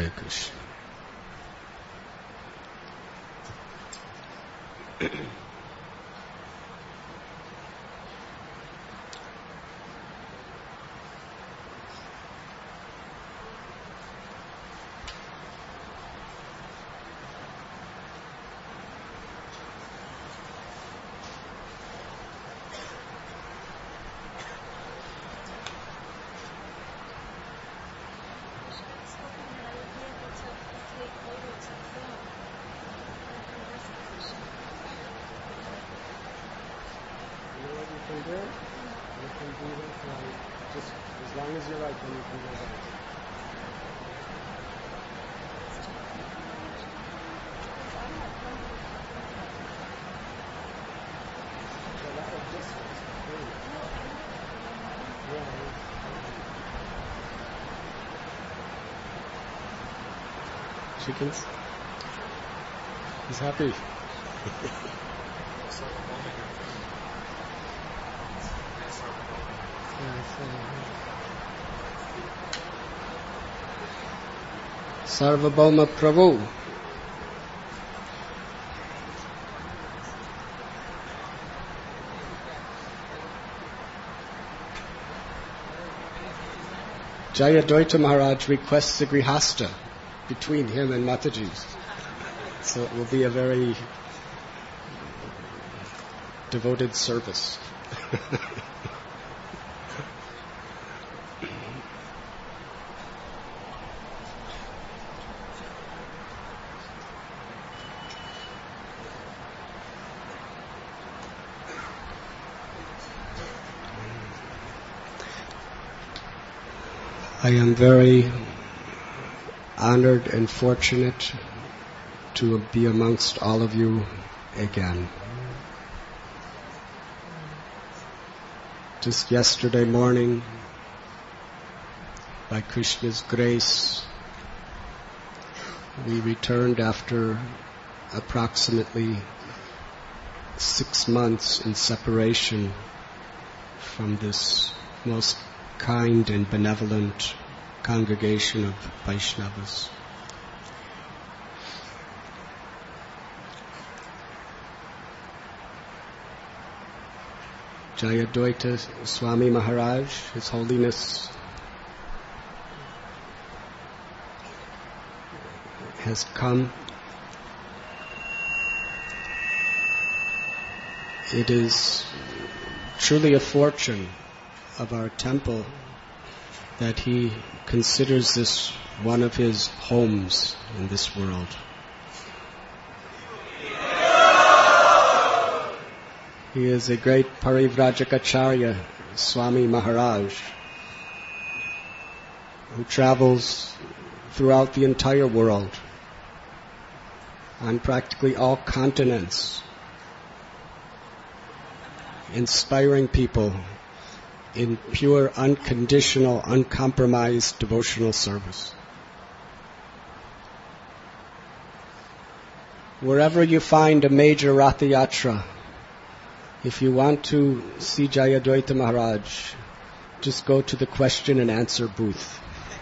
Hare Krishna. Chickens? He's happy. Sarvabhauma Prabhu. Jayadvaita Maharaj requests a grihasta between him and Mataji. So it will be a very devoted service. I am very honored and fortunate to be amongst all of you again. Just yesterday morning, by Krishna's grace, we returned after approximately 6 months in separation from this most kind and benevolent congregation of Vaishnavas. Jayadvaita Swami Maharaj, His Holiness, has come. It is truly a fortune of our temple that he considers this one of his homes in this world. He is a great Parivrajacharya, Swami Maharaj, who travels throughout the entire world, on practically all continents, inspiring people in pure, unconditional, uncompromised devotional service. Wherever you find a major Ratha Yatra, if you want to see Jayadvaita Maharaj, just go to the question and answer booth.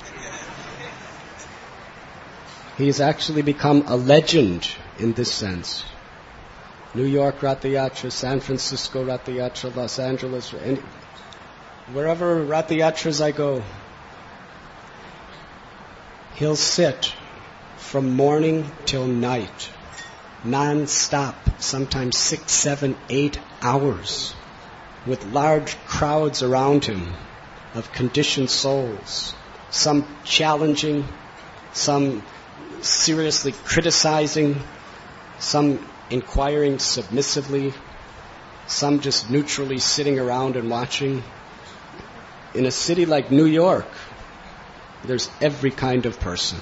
He has actually become a legend in this sense. New York Ratha Yatra, San Francisco Ratha Yatra, Los Angeles, wherever Ratha Yatras I go, he'll sit from morning till night, non-stop, sometimes 6, 7, 8 hours, with large crowds around him of conditioned souls, some challenging, some seriously criticizing, some inquiring submissively, some just neutrally sitting around and watching. In a city like New York, there's every kind of person.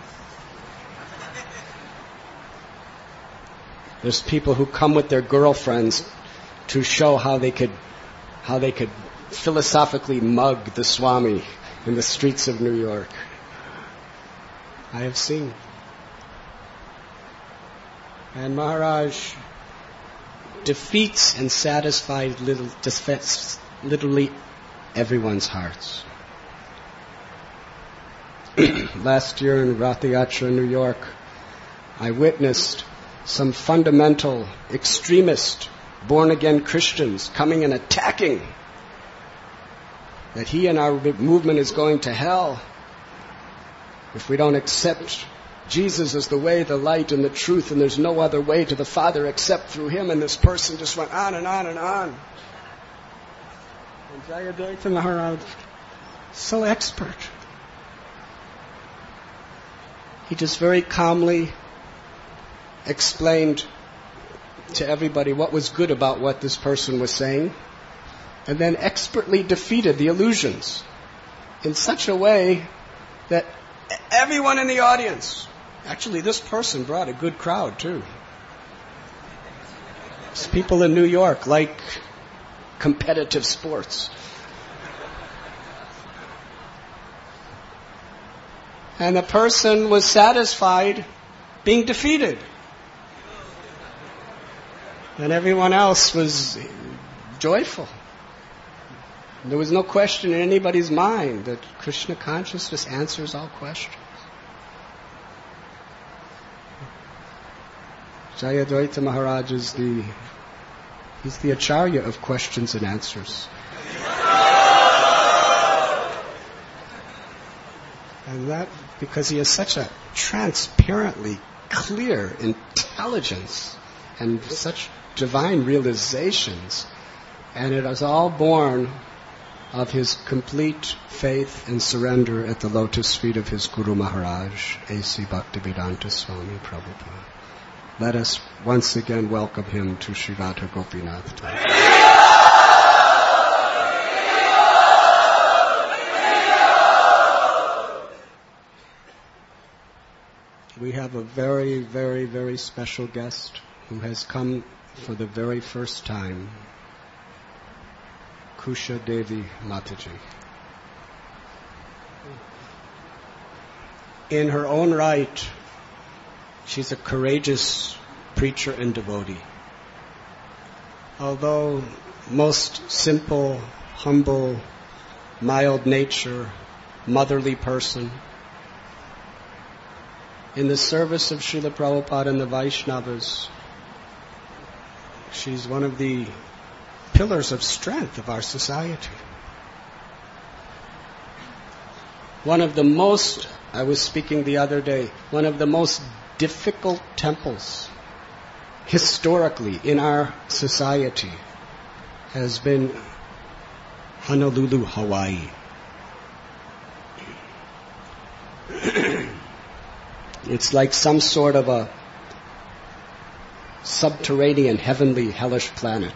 There's people who come with their girlfriends to show how they could philosophically mug the Swami in the streets of New York. I have seen. And Maharaj defeats and satisfies literally everyone's hearts. last year in Rath Yatra in New York, I witnessed some fundamental, extremist, born-again Christians coming and attacking that he and our movement is going to hell if we don't accept Jesus as the way, the light, and the truth, and there's no other way to the Father except through Him. And this person just went on and on and on. And Jayadvaita Maharaj, so expert. He just very calmly explained to everybody what was good about what this person was saying, and then expertly defeated the illusions in such a way that everyone in the audience, actually this person brought a good crowd too. These people in New York like competitive sports. And the person was satisfied being defeated. And everyone else was joyful. There was no question in anybody's mind that Krishna consciousness answers all questions. Jayadvaita Maharaj is he's the acharya of questions and answers. And that because he has such a transparently clear intelligence and such divine realizations, and it is all born of his complete faith and surrender at the lotus feet of his Guru Maharaj, A.C. Bhaktivedanta Swami Prabhupada. Let us once again welcome him to Sri Radha Gopinath Thakur. We have a very, very, very special guest who has come for the very first time, Kusha Devi Mataji. In her own right, she's a courageous preacher and devotee. Although most simple, humble, mild nature, motherly person, in the service of Srila Prabhupada and the Vaishnavas, she's one of the pillars of strength of our society. One of the most, I was speaking the other day, one of the most difficult temples historically in our society has been Honolulu, Hawaii. It's like some sort of a subterranean, heavenly, hellish planet.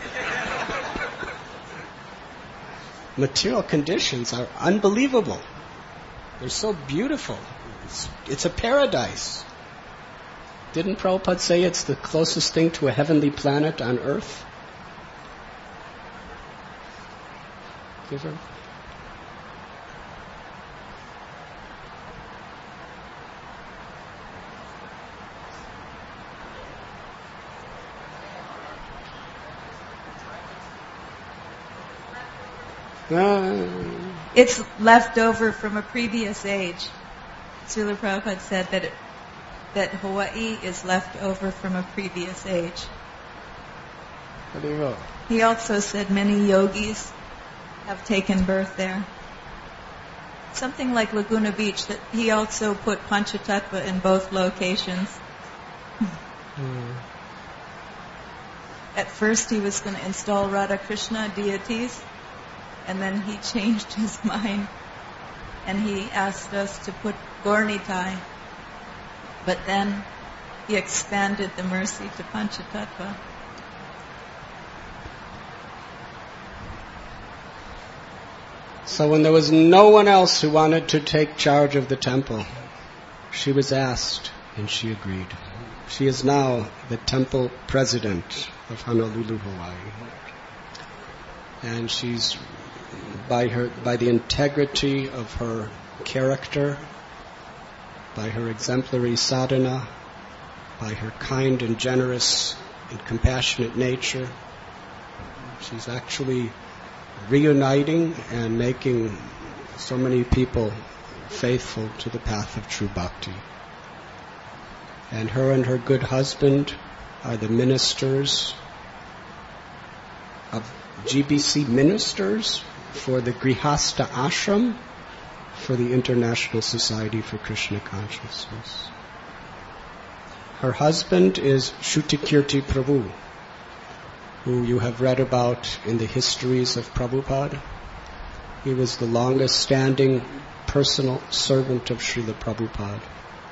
Material conditions are unbelievable. They're so beautiful. It's a paradise. Didn't Prabhupada say it's the closest thing to a heavenly planet on earth? Give her. It's left over from a previous age. Srila Prabhupada said that Hawaii is left over from a previous age. He also said many yogis have taken birth there. Something like Laguna Beach, that he also put Panchatattva in both locations. At first he was going to install Radha Krishna deities, and then he changed his mind and he asked us to put Gaur-Nitai. But then he expanded the mercy to Panchatattva. So when there was no one else who wanted to take charge of the temple, she was asked and she agreed. She is now the temple president of Honolulu, Hawaii. And she's by the integrity of her character, by her exemplary sadhana, by her kind and generous and compassionate nature, she's actually reuniting and making so many people faithful to the path of true bhakti. And her good husband are the ministers of GBC ministers for the Grihastha Ashram for the International Society for Krishna Consciousness. Her husband is Shrutikirti Prabhu, who you have read about in the histories of Prabhupada. He was the longest standing personal servant of Srila Prabhupada.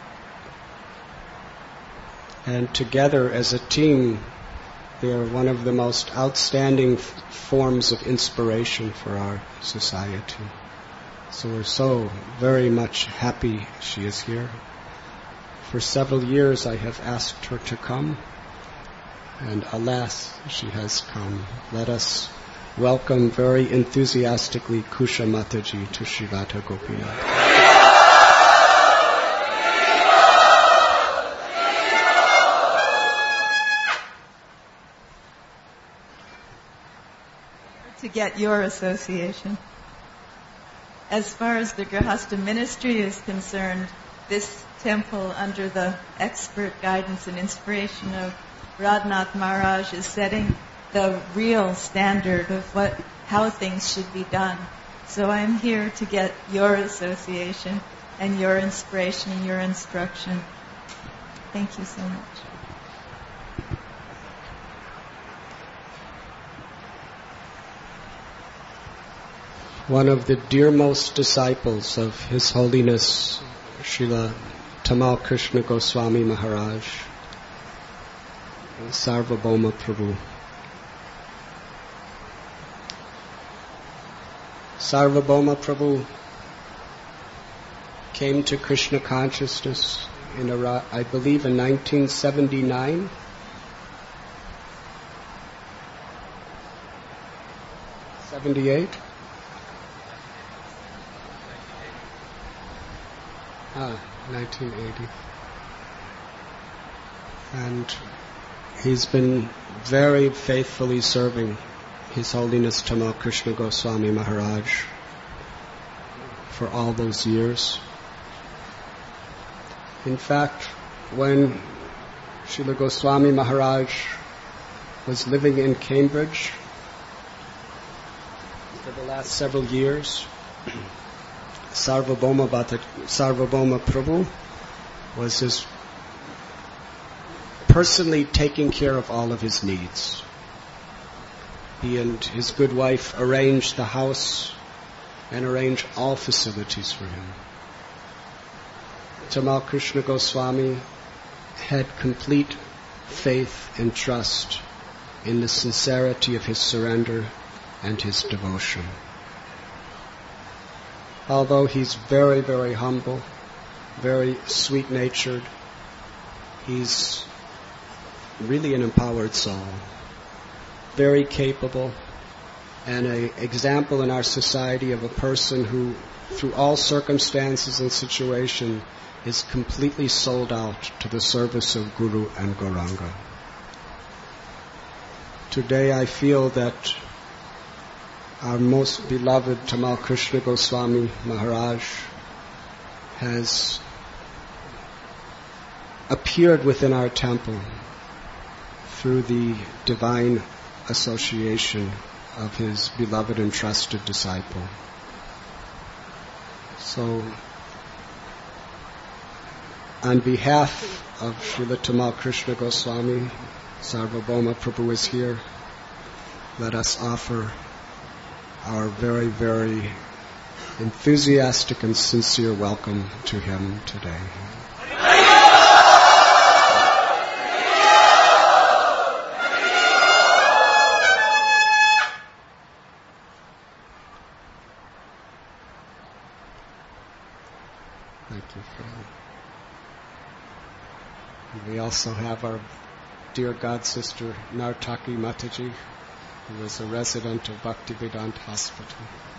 And together as a team, they are one of the most outstanding forms of inspiration for our society. So we're so very much happy she is here. For several years I have asked her to come, and alas, she has come. Let us welcome very enthusiastically Kusha Mataji to Sri Radha Gopinath. To get your association. As far as the Grihastha ministry is concerned, this temple, under the expert guidance and inspiration of Radhanath Maharaj, is setting the real standard of how things should be done. So I'm here to get your association and your inspiration and your instruction. Thank you so much. One of the dearmost disciples of His Holiness Srila Tamal Krishna Goswami Maharaj, Sarvabhauma Prabhu. Sarvabhauma Prabhu came to Krishna consciousness I believe in 1979. '78. 1980. And he's been very faithfully serving His Holiness Tamal Krishna Goswami Maharaj for all those years. In fact, when Srila Goswami Maharaj was living in Cambridge for the last several years, Sarvabhauma Prabhu was personally taking care of all of his needs. He and his good wife arranged the house and arranged all facilities for him. Tamal Krishna Goswami had complete faith and trust in the sincerity of his surrender and his devotion. Although he's very, very humble, very sweet-natured, he's really an empowered soul, very capable, and an example in our society of a person who, through all circumstances and situation, is completely sold out to the service of Guru and Gauranga. Today I feel that our most beloved Tamal Krishna Goswami Maharaj has appeared within our temple through the divine association of his beloved and trusted disciple. So, on behalf of Srila Tamal Krishna Goswami, Sarvabhauma Prabhu is here. Let us offer our very, very enthusiastic and sincere welcome to him today. Thank you, friend. We also have our dear God sister Nartaki Mataji, who is a resident of Bhaktivedanta Hospital.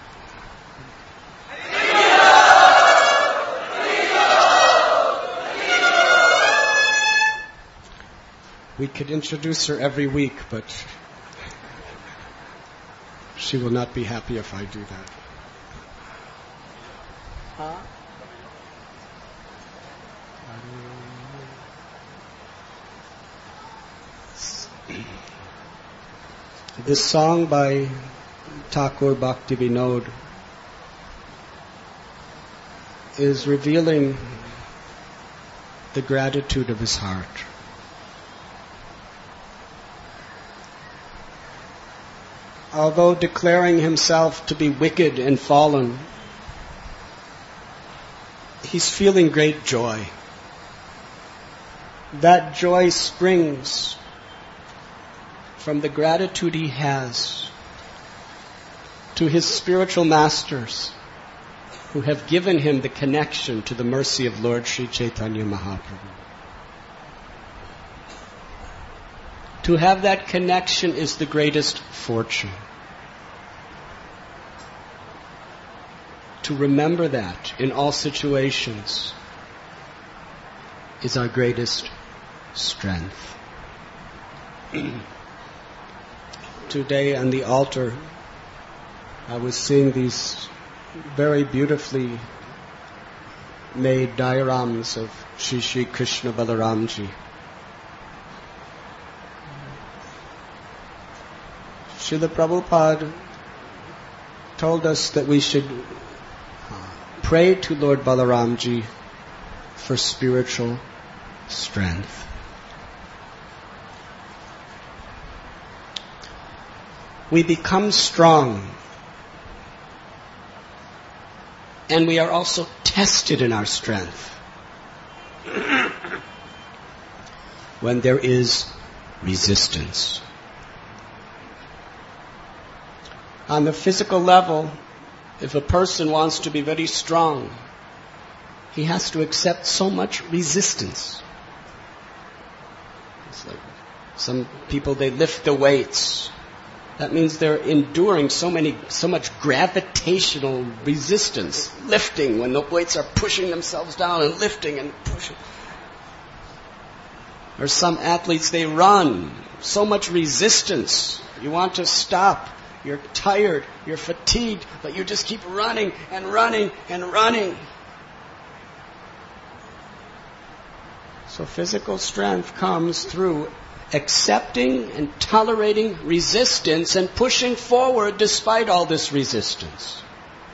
We could introduce her every week, but she will not be happy if I do that. This song by Thakur Bhaktivinoda is revealing the gratitude of his heart. Although declaring himself to be wicked and fallen, he's feeling great joy. That joy springs from the gratitude he has to his spiritual masters who have given him the connection to the mercy of Lord Sri Chaitanya Mahaprabhu. To have that connection is the greatest fortune. To remember that in all situations is our greatest strength. Today on the altar, I was seeing these very beautifully made diorams of Shri Shri Krishna Balaramji. Srila Prabhupada told us that we should pray to Lord Balaramji for spiritual strength. We become strong, and we are also tested in our strength when there is resistance. On the physical level, if a person wants to be very strong, he has to accept so much resistance. It's like some people, they lift the weights. That means they're enduring so much gravitational resistance, lifting when the weights are pushing themselves down and lifting and pushing. Or some athletes, they run, so much resistance. You want to stop. You're tired, you're fatigued, but you just keep running and running and running. So physical strength comes through accepting and tolerating resistance and pushing forward despite all this resistance.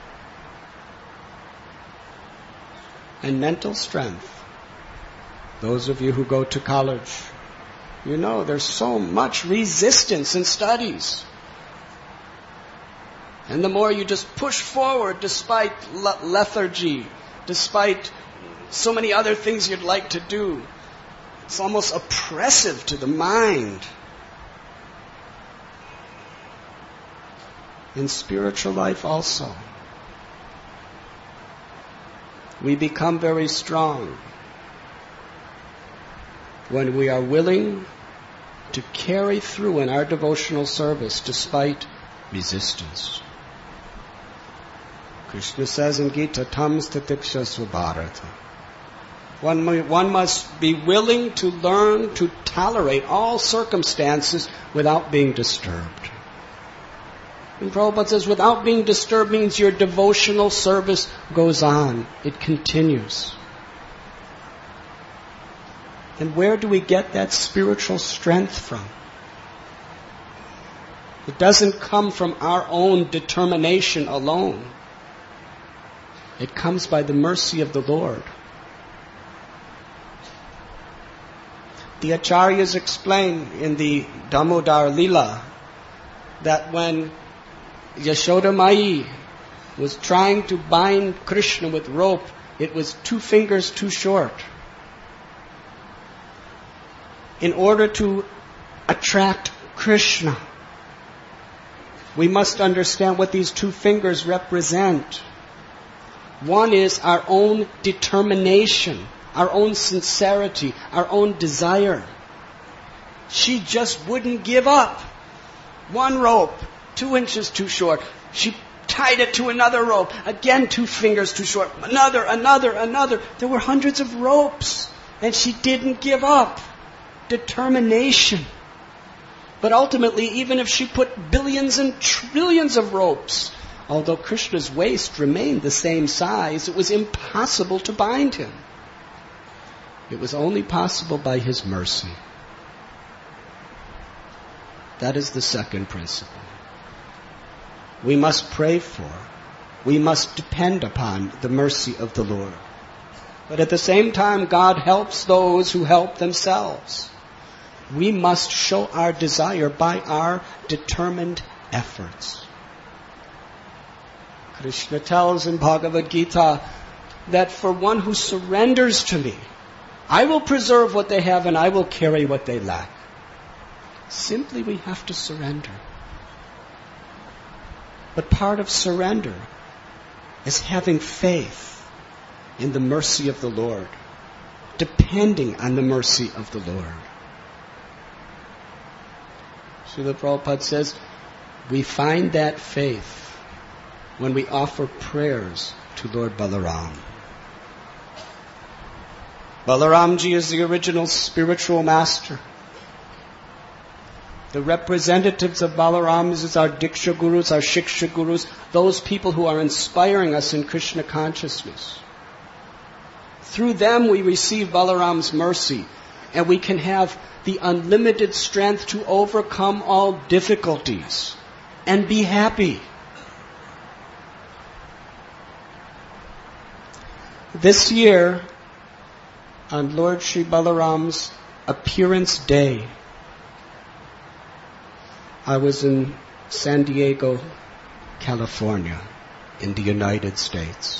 And mental strength. Those of you who go to college, you know there's so much resistance in studies. And the more you just push forward despite lethargy, despite so many other things you'd like to do, it's almost oppressive to the mind. In spiritual life also, we become very strong when we are willing to carry through in our devotional service despite resistance. Krishna says in Gita, Tam statiksha svabharata. One must be willing to learn to tolerate all circumstances without being disturbed. And Prabhupada says, without being disturbed means your devotional service goes on. It continues. And where do we get that spiritual strength from? It doesn't come from our own determination alone. It comes by the mercy of the Lord. The Acharyas explain in the Damodar Lila that when Yashoda Mai was trying to bind Krishna with rope, it was 2 fingers too short. In order to attract Krishna, we must understand what these 2 fingers represent. One is our own determination, our own sincerity, our own desire. She just wouldn't give up. 1 rope, 2 inches too short. She tied it to another rope. Again, 2 fingers too short. Another. There were hundreds of ropes. And she didn't give up. Determination. But ultimately, even if she put billions and trillions of ropes, although Krishna's waist remained the same size, it was impossible to bind him. It was only possible by his mercy. That is the second principle. We must pray for, we must depend upon the mercy of the Lord. But at the same time, God helps those who help themselves. We must show our desire by our determined efforts. Krishna tells in Bhagavad Gita that for one who surrenders to me, I will preserve what they have and I will carry what they lack. Simply we have to surrender. But part of surrender is having faith in the mercy of the Lord, depending on the mercy of the Lord. Srila Prabhupada says, we find that faith when we offer prayers to Lord Balaram. Balaramji is the original spiritual master. The representatives of Balaram is our Diksha Gurus, our Shiksha Gurus, those people who are inspiring us in Krishna consciousness. Through them we receive Balaram's mercy, and we can have the unlimited strength to overcome all difficulties and be happy. This year, on Lord Sri Balaram's appearance day, I was in San Diego, California, in the United States.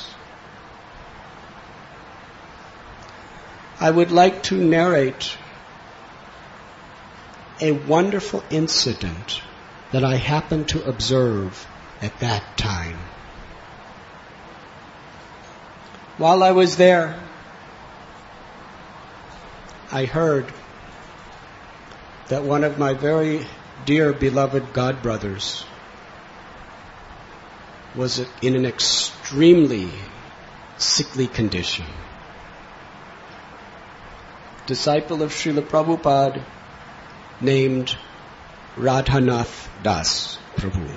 I would like to narrate a wonderful incident that I happened to observe at that time. While I was there, I heard that one of my very dear beloved godbrothers was in an extremely sickly condition. Disciple of Srila Prabhupada named Radhanath Das Prabhu.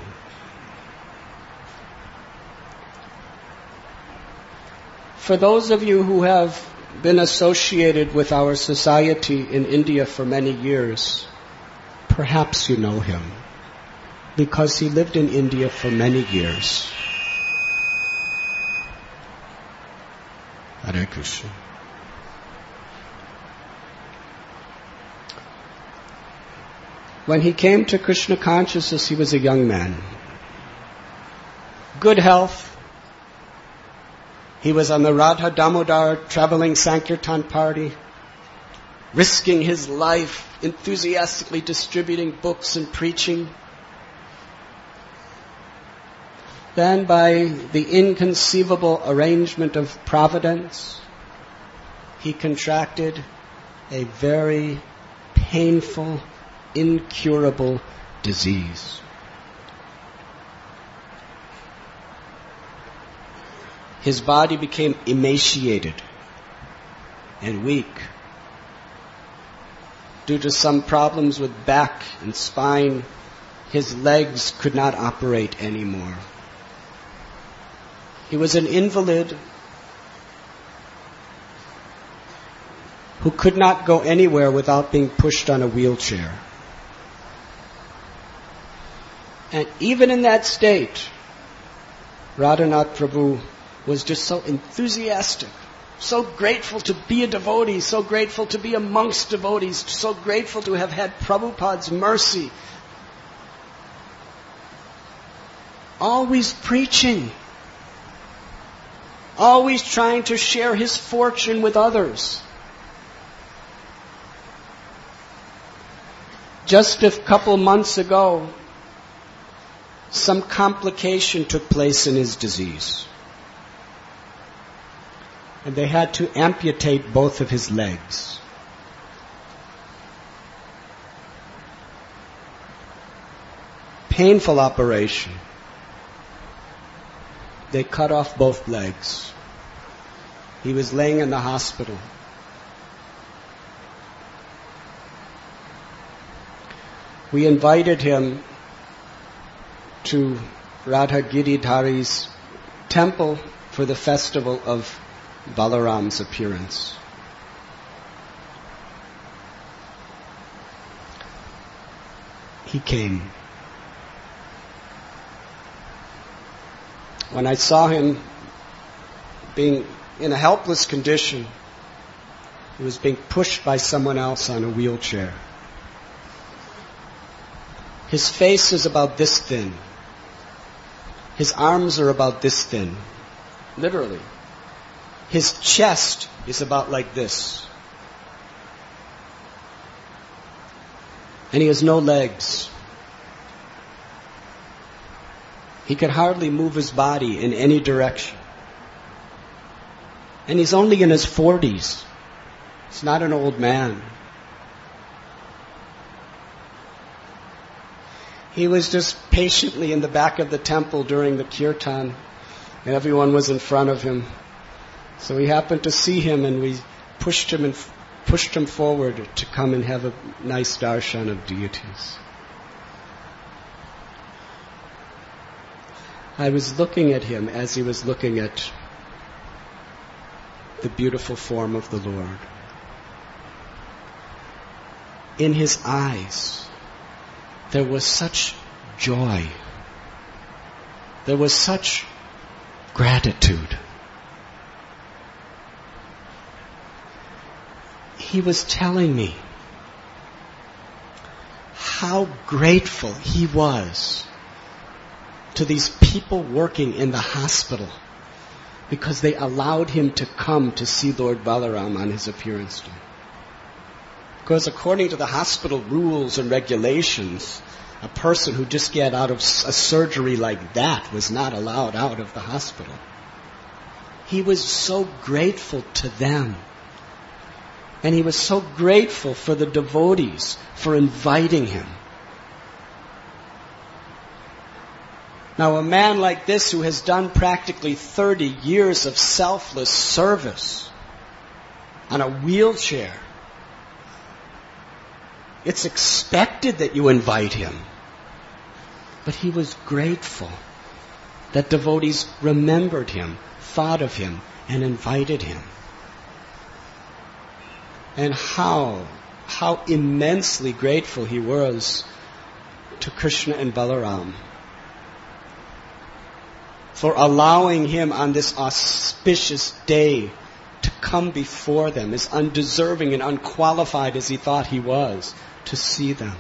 For those of you who have been associated with our society in India for many years, perhaps you know him, because he lived in India for many years. Hare Krishna. When he came to Krishna consciousness, he was a young man. Good health. He was on the Radha Damodar traveling Sankirtan party, risking his life, enthusiastically distributing books and preaching. Then, by the inconceivable arrangement of providence, he contracted a very painful, incurable disease. His body became emaciated and weak due to some problems with back and spine. His legs could not operate anymore. He was an invalid who could not go anywhere without being pushed on a wheelchair. And even in that state, Radhanath Prabhu was just so enthusiastic, so grateful to be a devotee, so grateful to be amongst devotees, so grateful to have had Prabhupada's mercy. Always preaching, always trying to share his fortune with others. Just a couple months ago, some complication took place in his disease. And they had to amputate both of his legs. Painful operation. They cut off both legs. He was laying in the hospital. We invited him to Radha Giridhari's temple for the festival of Balaram's appearance. he came. When I saw him being in a helpless condition, he was being pushed by someone else on a wheelchair. His face is about this thin. His arms are about this thin. Literally. His chest is about like this. And he has no legs. He could hardly move his body in any direction. And he's only in his 40s. He's not an old man. He was just patiently in the back of the temple during the kirtan, and everyone was in front of him. So we happened to see him, and we pushed him forward to come and have a nice darshan of deities. I was looking at him as he was looking at the beautiful form of the Lord. In his eyes, there was such joy. There was such gratitude. He was telling me how grateful he was to these people working in the hospital because they allowed him to come to see Lord Balaram on his appearance day. Because according to the hospital rules and regulations, a person who just got out of a surgery like that was not allowed out of the hospital. He was so grateful to them. And he was so grateful for the devotees for inviting him. Now, a man like this who has done practically 30 years of selfless service on a wheelchair, it's expected that you invite him. But he was grateful that devotees remembered him, thought of him, and invited him. And how immensely grateful he was to Krishna and Balaram for allowing him on this auspicious day to come before them, as undeserving and unqualified as he thought he was, to see them.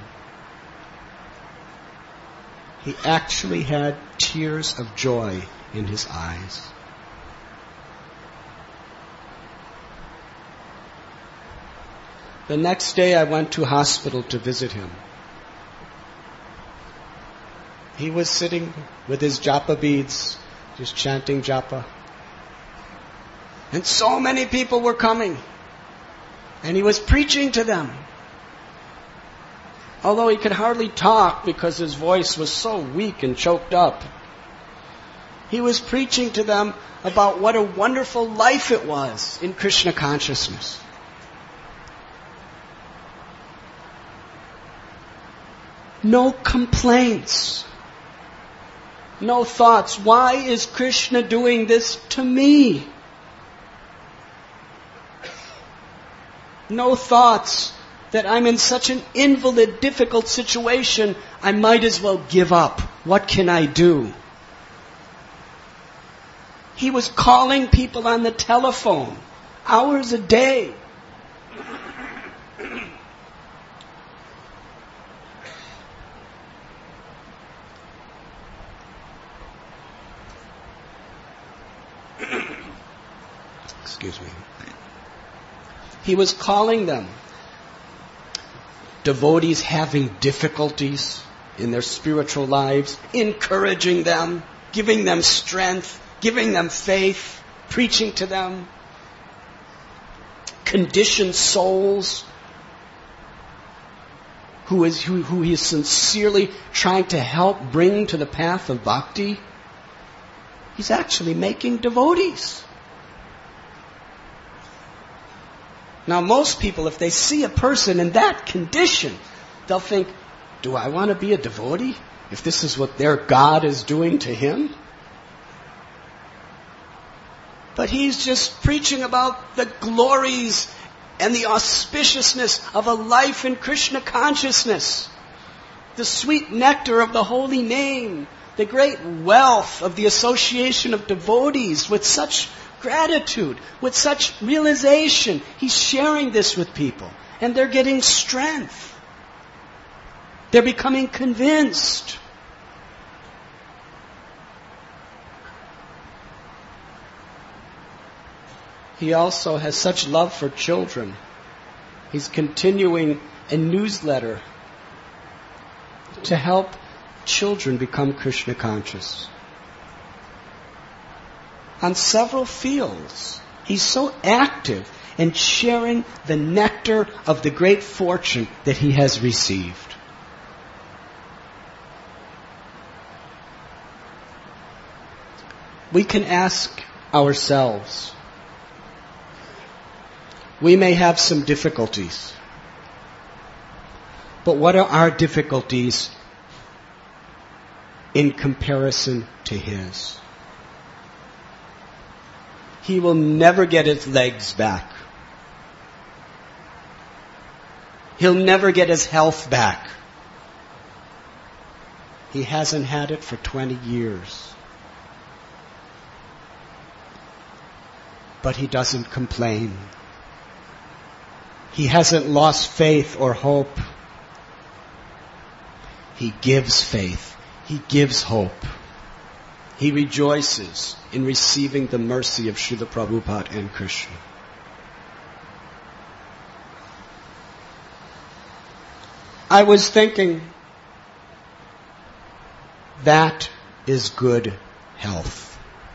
He actually had tears of joy in his eyes. The next day I went to hospital to visit him. He was sitting with his japa beads, just chanting japa. And so many people were coming. And he was preaching to them. Although he could hardly talk because his voice was so weak and choked up. He was preaching to them about what a wonderful life it was in Krishna consciousness. No complaints. No thoughts. Why is Krishna doing this to me? No thoughts that I'm in such an invalid, difficult situation, I might as well give up. What can I do? He was calling people on the telephone, hours a day. Excuse me. He was calling them. Devotees having difficulties in their spiritual lives, encouraging them, giving them strength, giving them faith, preaching to them. Conditioned souls who he is sincerely trying to help bring to the path of bhakti. He's actually making devotees. Now, most people, if they see a person in that condition, they'll think, do I want to be a devotee if this is what their God is doing to him? But he's just preaching about the glories and the auspiciousness of a life in Krishna consciousness. the sweet nectar of the holy name, the great wealth of the association of devotees with such gratitude, with such realization. He's sharing this with people, and they're getting strength. They're becoming convinced. He also has such love for children. He's continuing a newsletter to help children become Krishna conscious. On several fields, he's so active in sharing the nectar of the great fortune that he has received. We can ask ourselves, we may have some difficulties, but what are our difficulties in comparison to his? He will never get his legs back. He'll never get his health back. He hasn't had it for 20 years. But he doesn't complain. He hasn't lost faith or hope. He gives faith. He gives hope. He rejoices in receiving the mercy of Srila Prabhupada and Krishna. I was thinking, that is good health.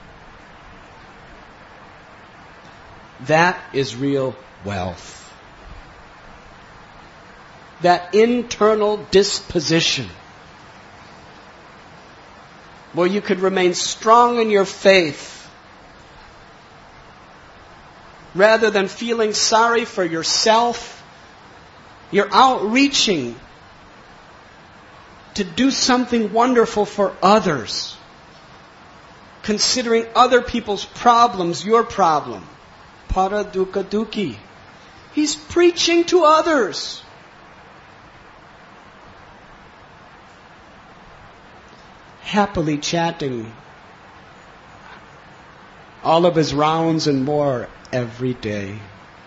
That is real wealth. That internal disposition where you could remain strong in your faith rather than feeling sorry for yourself. You're outreaching to do something wonderful for others, considering other people's problems your problem. Para dukkha dukhi. He's preaching to others. Happily chanting all of his rounds and more every day.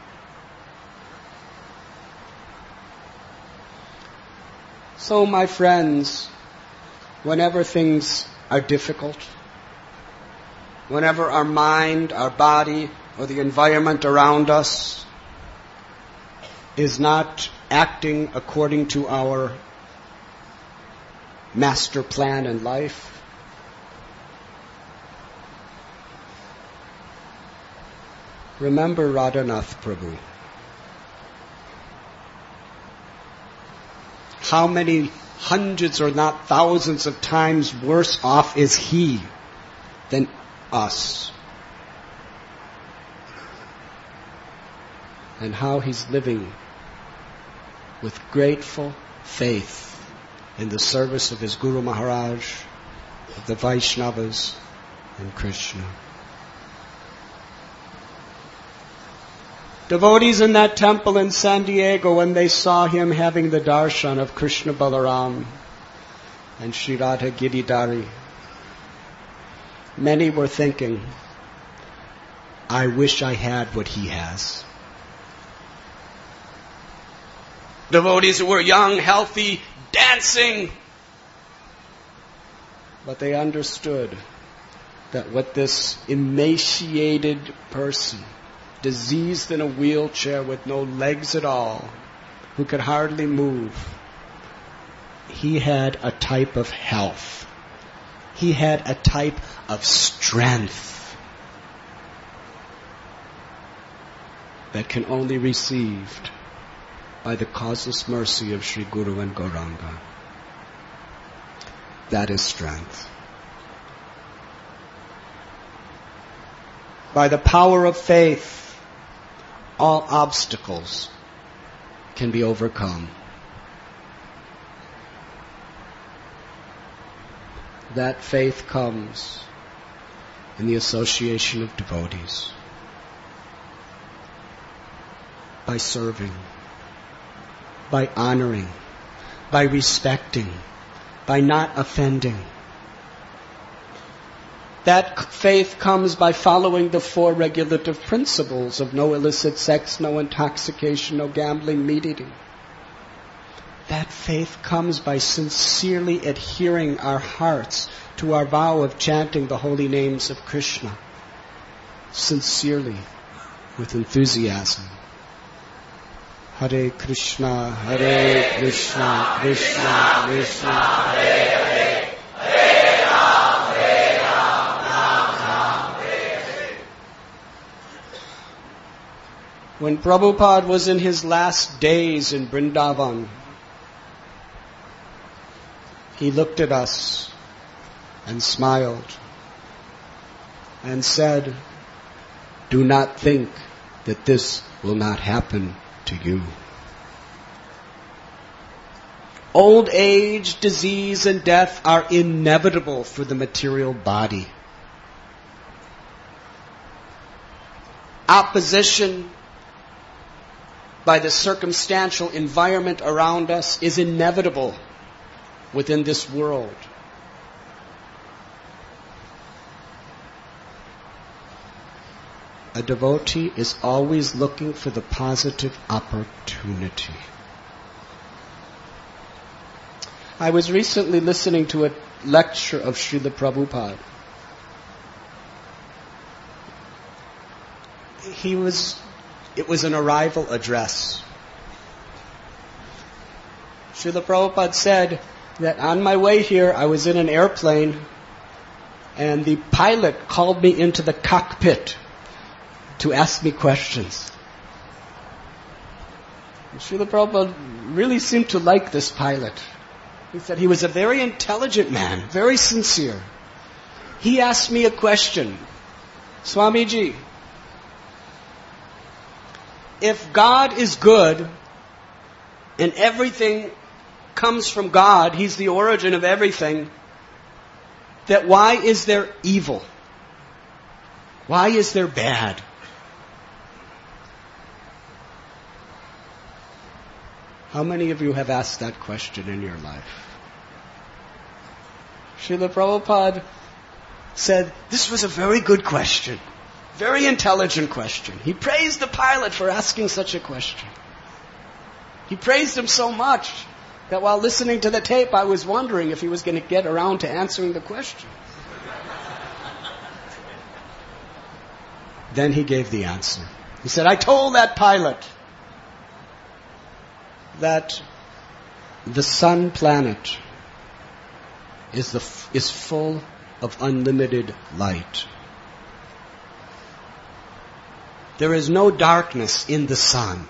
So, my friends, whenever things are difficult, whenever our mind, our body, or the environment around us is not acting according to our master plan in life, remember Radhanath Prabhu. How many hundreds or not thousands of times worse off is he than us? And how he's living with grateful faith in the service of his Guru Maharaj, of the Vaishnavas, and Krishna. Devotees in that temple in San Diego, when they saw him having the darshan of Krishna Balaram and Sri Radha Giridhari, many were thinking, I wish I had what he has. Devotees who were young, healthy, dancing. But they understood that what this emaciated person, diseased in a wheelchair with no legs at all, who could hardly move, he had a type of health. He had a type of strength that can only be received by the causeless mercy of Sri Guru and Gauranga. That is strength. By the power of faith, all obstacles can be overcome. That faith comes in the association of devotees, by serving, by honoring, by respecting, by not offending. That faith comes by following the 4 regulative principles of no illicit sex, no intoxication, no gambling, meat eating. That faith comes by sincerely adhering our hearts to our vow of chanting the holy names of Krishna. Sincerely, with enthusiasm. Hare Krishna, Krishna Krishna, Hare Hare, Hare Ram, Ram Ram, Hare Hare. When Prabhupada was in his last days in Vrindavan, he looked at us and smiled and said, "Do not think that this will not happen to you." Old age, disease, and death are inevitable for the material body. Opposition by the circumstantial environment around us is inevitable within this world. A devotee is always looking for the positive opportunity. I was recently listening to a lecture of Srila Prabhupada. It was an arrival address. Srila Prabhupada said that on my way here, I was in an airplane, and the pilot called me into the cockpit to ask me questions. And Srila Prabhupada really seemed to like this pilot. He said he was a very intelligent man, very sincere. He asked me a question. "Swamiji, if God is good and everything comes from God, He's the origin of everything, that why is there evil? Why is there bad?" How many of you have asked that question in your life? Srila Prabhupada said, this was a very good question. Very intelligent question. He praised the pilot for asking such a question. He praised him so much that while listening to the tape, I was wondering if he was going to get around to answering the question. Then he gave the answer. He said, "I told that pilot that the sun planet is full of unlimited light. There is no darkness in the sun.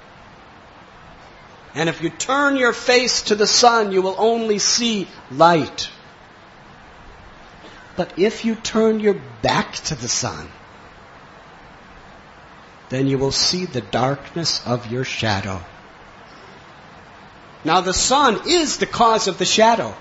And if you turn your face to the sun, you will only see light. But if you turn your back to the sun, then you will see the darkness of your shadow." Now the sun is the cause of the shadow.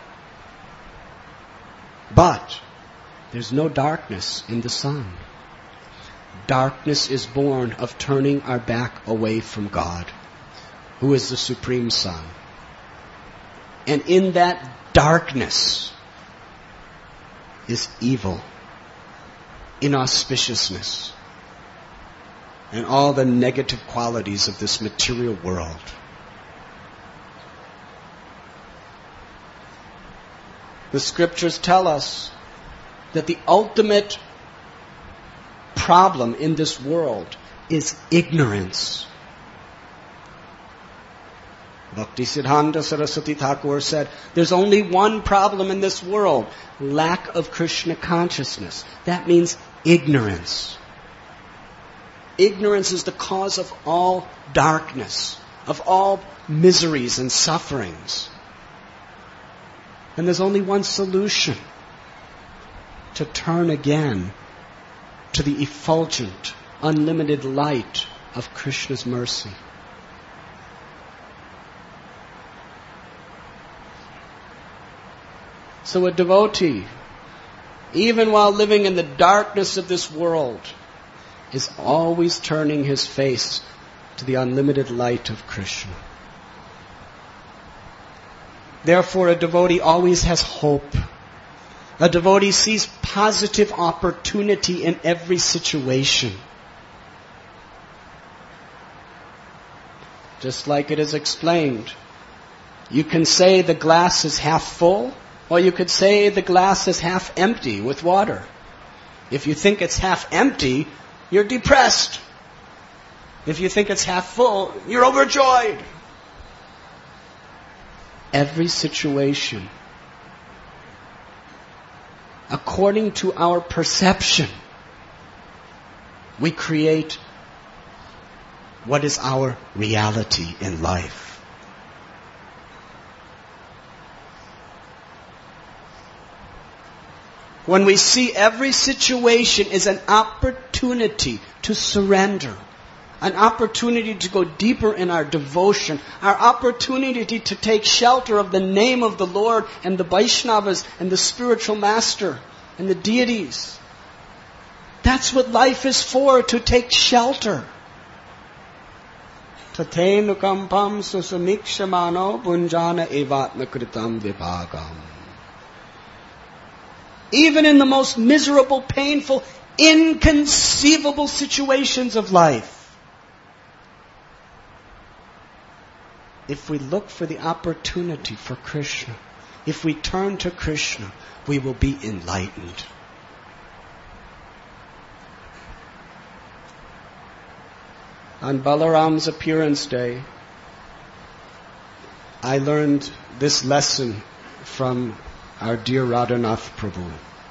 But there's no darkness in the sun. Darkness is born of turning our back away from God, who is the Supreme Sun. And in that darkness is evil, inauspiciousness, and all the negative qualities of this material world. The scriptures tell us that the ultimate problem in this world is ignorance. Bhaktisiddhanta Saraswati Thakur said, there's only one problem in this world, lack of Krishna consciousness. That means ignorance. Ignorance is the cause of all darkness, of all miseries and sufferings. And there's only one solution: to turn again to the effulgent, unlimited light of Krishna's mercy. So a devotee, even while living in the darkness of this world, is always turning his face to the unlimited light of Krishna. Therefore, a devotee always has hope. A devotee sees positive opportunity in every situation. Just like it is explained. You can say the glass is half full, or you could say the glass is half empty with water. If you think it's half empty, you're depressed. If you think it's half full, you're overjoyed. Every situation, according to our perception, we create what is our reality in life. When we see every situation is an opportunity to surrender, an opportunity to go deeper in our devotion, our opportunity to take shelter of the name of the Lord and the Vaishnavas and the spiritual master and the deities. That's what life is for, to take shelter. Tatenu kampam susamikshamano bunjana evatma kritam vibhagam. Even in the most miserable, painful, inconceivable situations of life, if we look for the opportunity for Krishna, if we turn to Krishna, we will be enlightened. On Balaram's appearance day, I learned this lesson from our dear Radhanath Prabhu.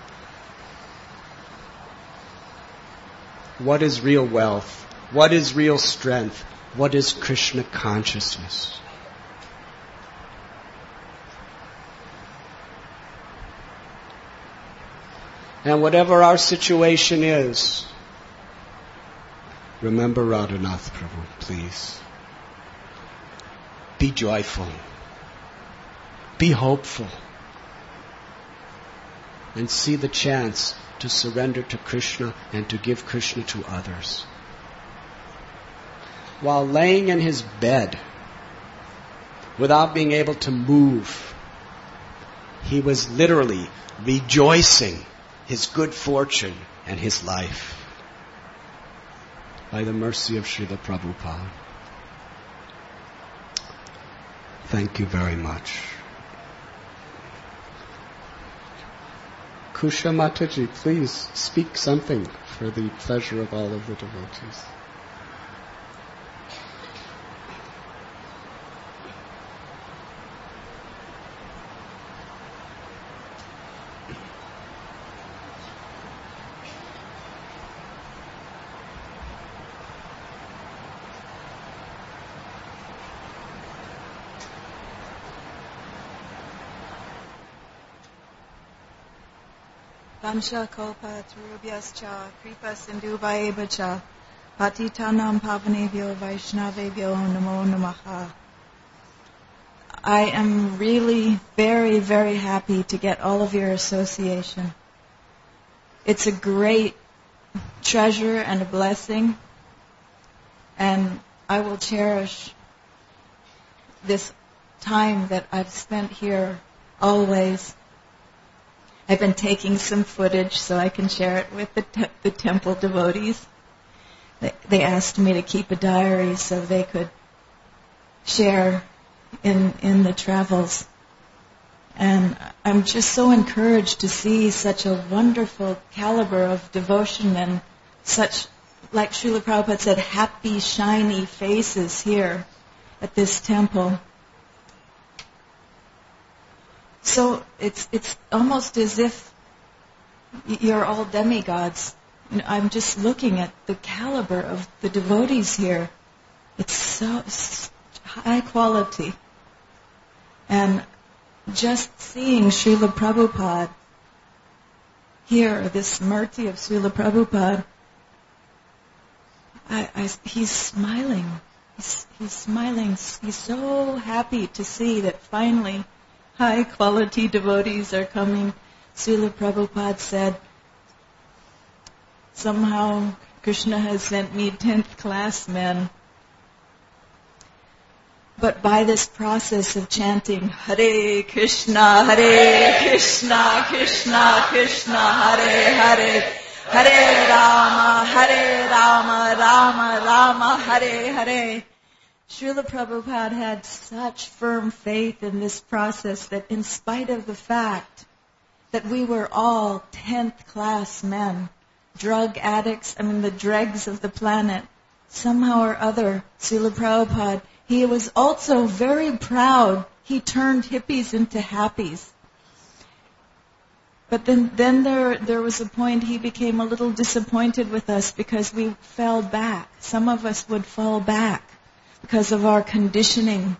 What is real wealth? What is real strength? What is Krishna consciousness? And whatever our situation is, remember Radhanath Prabhu, please. Be joyful. Be hopeful. And see the chance to surrender to Krishna and to give Krishna to others. While laying in his bed, without being able to move, he was literally rejoicing his good fortune and his life. By the mercy of Srila Prabhupada. Thank you very much. Kusha Mataji, please speak something for the pleasure of all of the devotees. Vansha Kalpa Tarubhyascha Kripa Sindhuvayevacha Patitanam Pavanebhyo Vaishnavebhyo Namo Namaha. I am really very, very happy to get all of your association. It's a great treasure and a blessing, and I will cherish this time that I've spent here always. I've been taking some footage so I can share it with the temple devotees. They asked me to keep a diary so they could share in the travels. And I'm just so encouraged to see such a wonderful caliber of devotion and such, like Srila Prabhupada said, happy, shiny faces here at this temple. So it's almost as if you're all demigods. I'm just looking at the caliber of the devotees here. It's so high quality. And just seeing Srila Prabhupada here, this Murti of Srila Prabhupada, he's smiling. He's smiling. He's so happy to see that finally high-quality devotees are coming. Srila Prabhupada said, somehow Krishna has sent me 10th class men. But by this process of chanting Hare Krishna, Krishna Krishna, Hare Hare, Hare Rama, Rama Rama, Hare Hare, Srila Prabhupada had such firm faith in this process that in spite of the fact that we were all 10th class men, drug addicts, the dregs of the planet, somehow or other, Srila Prabhupada, he was also very proud. He turned hippies into happies. But then there was a point he became a little disappointed with us because we fell back. Some of us would fall back because of our conditioning.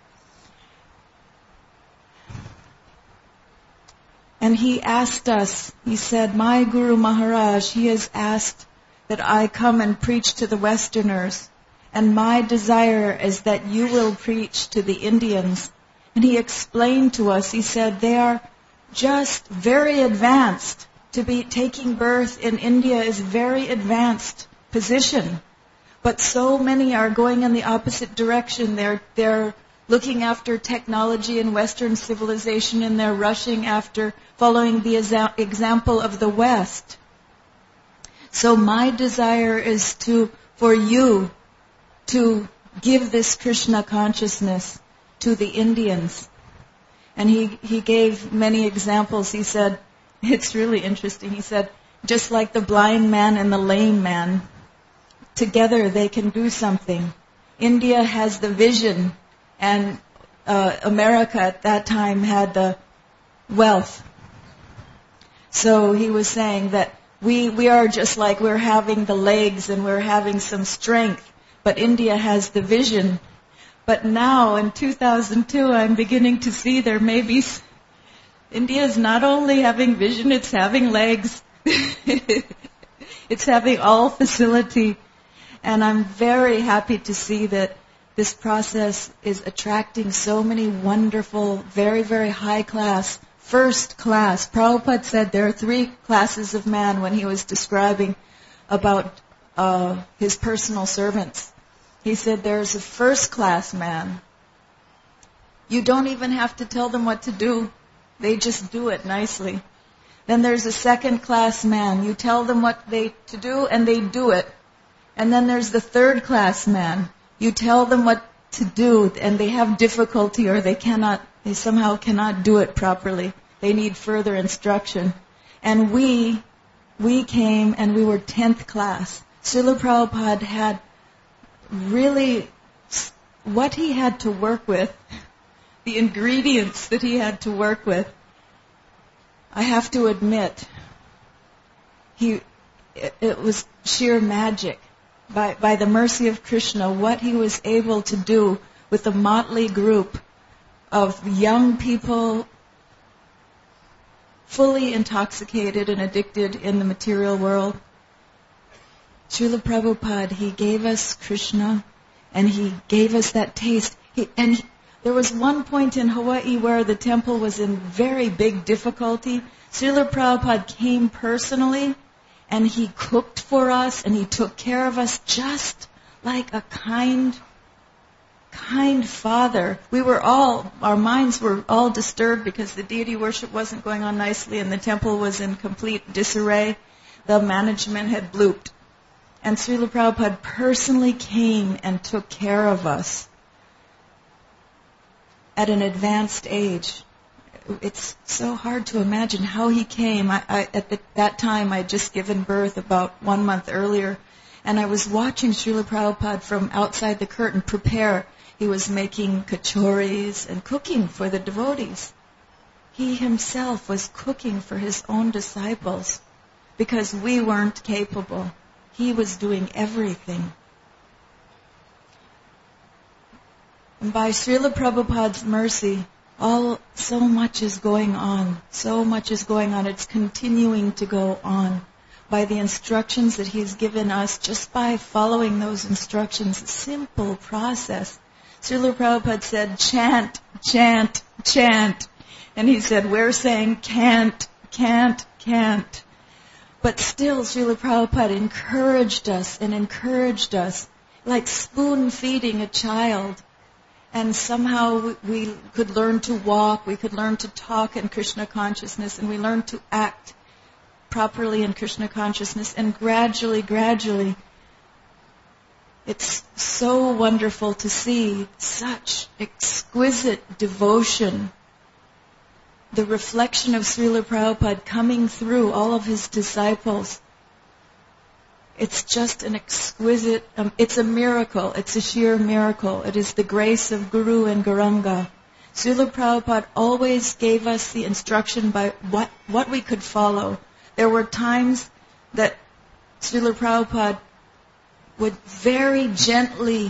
And he asked us, he said, my Guru Maharaj, he has asked that I come and preach to the Westerners. And my desire is that you will preach to the Indians. And he explained to us, he said, they are just very advanced. To be taking birth in India is very advanced position. But so many are going in the opposite direction. They're looking after technology and Western civilization, and they're rushing after following the example of the West. So my desire is for you to give this Krishna consciousness to the Indians. And he gave many examples. He said, it's really interesting. He said, just like the blind man and the lame man, together they can do something. India has the vision, and America at that time had the wealth. So he was saying that we are just like we're having the legs and we're having some strength, but India has the vision. But now in 2002, I'm beginning to see there may be... India is not only having vision, it's having legs. It's having all facility. And I'm very happy to see that this process is attracting so many wonderful, very, very high class, first class. Prabhupada said there are 3 classes of man when he was describing about his personal servants. He said there's a first class man. You don't even have to tell them what to do. They just do it nicely. Then there's a second class man. You tell them what to do and they do it. And then there's the third class man. You tell them what to do and they have difficulty or they somehow cannot do it properly. They need further instruction. And we came and we were 10th class. Srila Prabhupada had really what he had to work with, the ingredients that he had to work with. I have to admit, it was sheer magic. By the mercy of Krishna, what he was able to do with a motley group of young people fully intoxicated and addicted in the material world. Srila Prabhupada, he gave us Krishna and he gave us that taste. There was one point in Hawaii where the temple was in very big difficulty. Srila Prabhupada came personally and he cooked for us and he took care of us just like a kind father. Our minds were all disturbed because the deity worship wasn't going on nicely and the temple was in complete disarray. The management had blooped. And Srila Prabhupada personally came and took care of us at an advanced age. It's so hard to imagine how he came. At that time, I had just given birth about 1 month earlier, and I was watching Srila Prabhupada from outside the curtain prepare. He was making kachoris and cooking for the devotees. He himself was cooking for his own disciples because we weren't capable. He was doing everything. And by Srila Prabhupada's mercy, so much is going on. So much is going on. It's continuing to go on. By the instructions that He's given us, just by following those instructions, a simple process. Srila Prabhupada said, chant, chant, chant. And he said, we're saying can't, can't, can't. But still, Srila Prabhupada encouraged us, like spoon-feeding a child. And somehow we could learn to walk, we could learn to talk in Krishna consciousness, and we learned to act properly in Krishna consciousness. And gradually, it's so wonderful to see such exquisite devotion, the reflection of Srila Prabhupada coming through all of his disciples. It's just an exquisite, it's a miracle, it's a sheer miracle. It is the grace of Guru and Gauranga. Srila Prabhupada always gave us the instruction by what we could follow. There were times that Srila Prabhupada would very gently,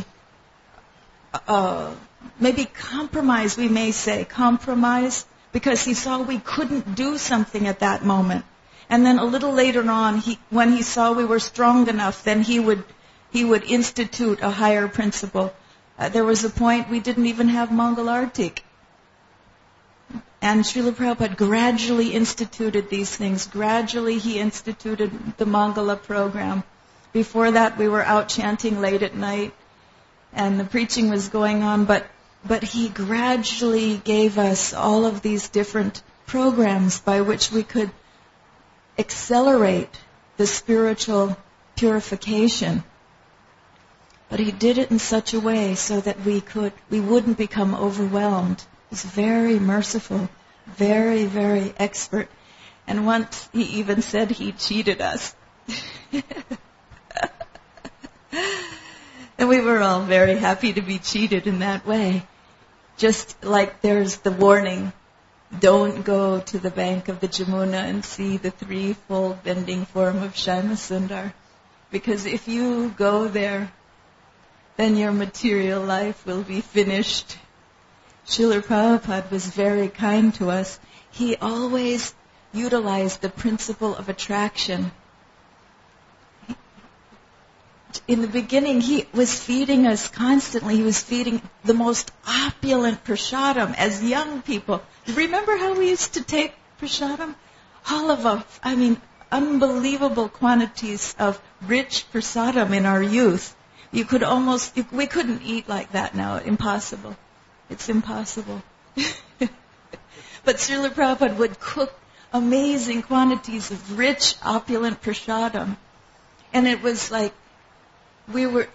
maybe compromise, we may say, because he saw we couldn't do something at that moment. And then a little later on, when he saw we were strong enough, then he would institute a higher principle. There was a point we didn't even have Mangal Artik. And Srila Prabhupada gradually instituted these things. Gradually he instituted the Mangala program. Before that we were out chanting late at night and the preaching was going on, but he gradually gave us all of these different programs by which we could accelerate the spiritual purification. But he did it in such a way so that we wouldn't become overwhelmed. He was very merciful, very, very expert. And once he even said he cheated us. And we were all very happy to be cheated in that way. Just like there's the warning, don't go to the bank of the Jamuna and see the threefold bending form of Shyamasundar. Because if you go there, then your material life will be finished. Srila Prabhupada was very kind to us. He always utilized the principle of attraction. In the beginning, he was feeding us constantly. He was feeding the most opulent prasadam as young people. Remember how we used to take prasadam? Unbelievable quantities of rich prasadam in our youth. We couldn't eat like that now. Impossible. It's impossible. But Srila Prabhupada would cook amazing quantities of rich, opulent prasadam. And it was like we were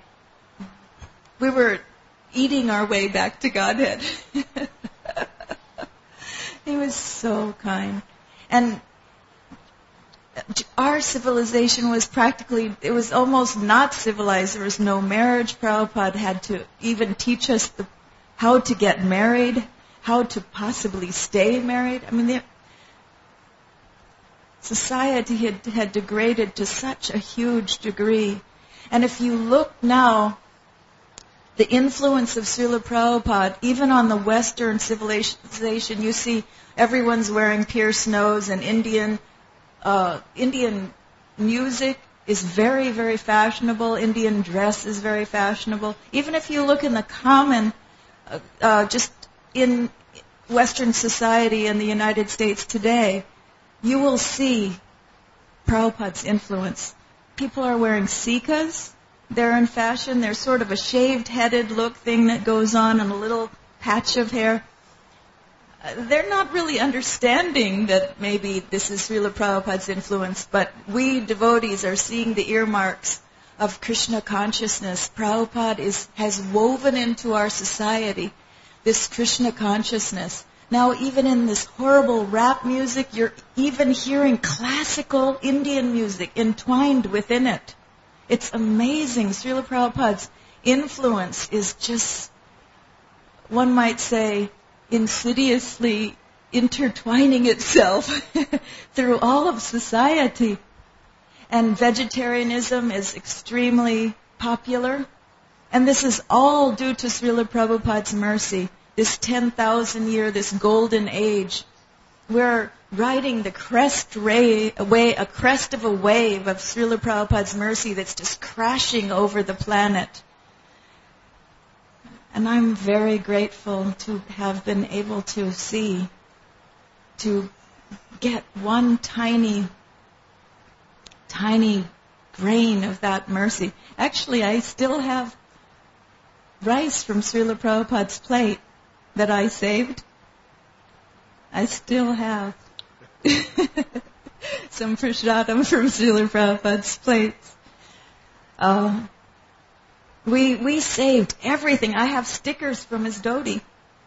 eating our way back to Godhead. He was so kind. And our civilization was it was almost not civilized. There was no marriage. Prabhupada had to even teach us how to get married, how to possibly stay married. Society had degraded to such a huge degree. And if you look now, the influence of Srila Prabhupada, even on the Western civilization, you see everyone's wearing pierced nose, and Indian music is very, very fashionable. Indian dress is very fashionable. Even if you look in the common, just in Western society in the United States today, you will see Prabhupada's influence. People are wearing sikas. They're in fashion. There's sort of a shaved-headed look thing that goes on and a little patch of hair. They're not really understanding that maybe this is Srila Prabhupada's influence, but we devotees are seeing the earmarks of Krishna consciousness. Prabhupada has woven into our society this Krishna consciousness. Now, even in this horrible rap music, you're even hearing classical Indian music entwined within it. It's amazing. Srila Prabhupada's influence is just, one might say, insidiously intertwining itself through all of society. And vegetarianism is extremely popular. And this is all due to Srila Prabhupada's mercy. This 10,000-year, this golden age. We're riding the crest of a wave of Srila Prabhupada's mercy that's just crashing over the planet. And I'm very grateful to have been able to get one tiny grain of that mercy. Actually, I still have rice from Srila Prabhupada's plate that I saved. I still have some prasadam from Srila Prabhupada's plates. We saved everything. I have stickers from his dhoti.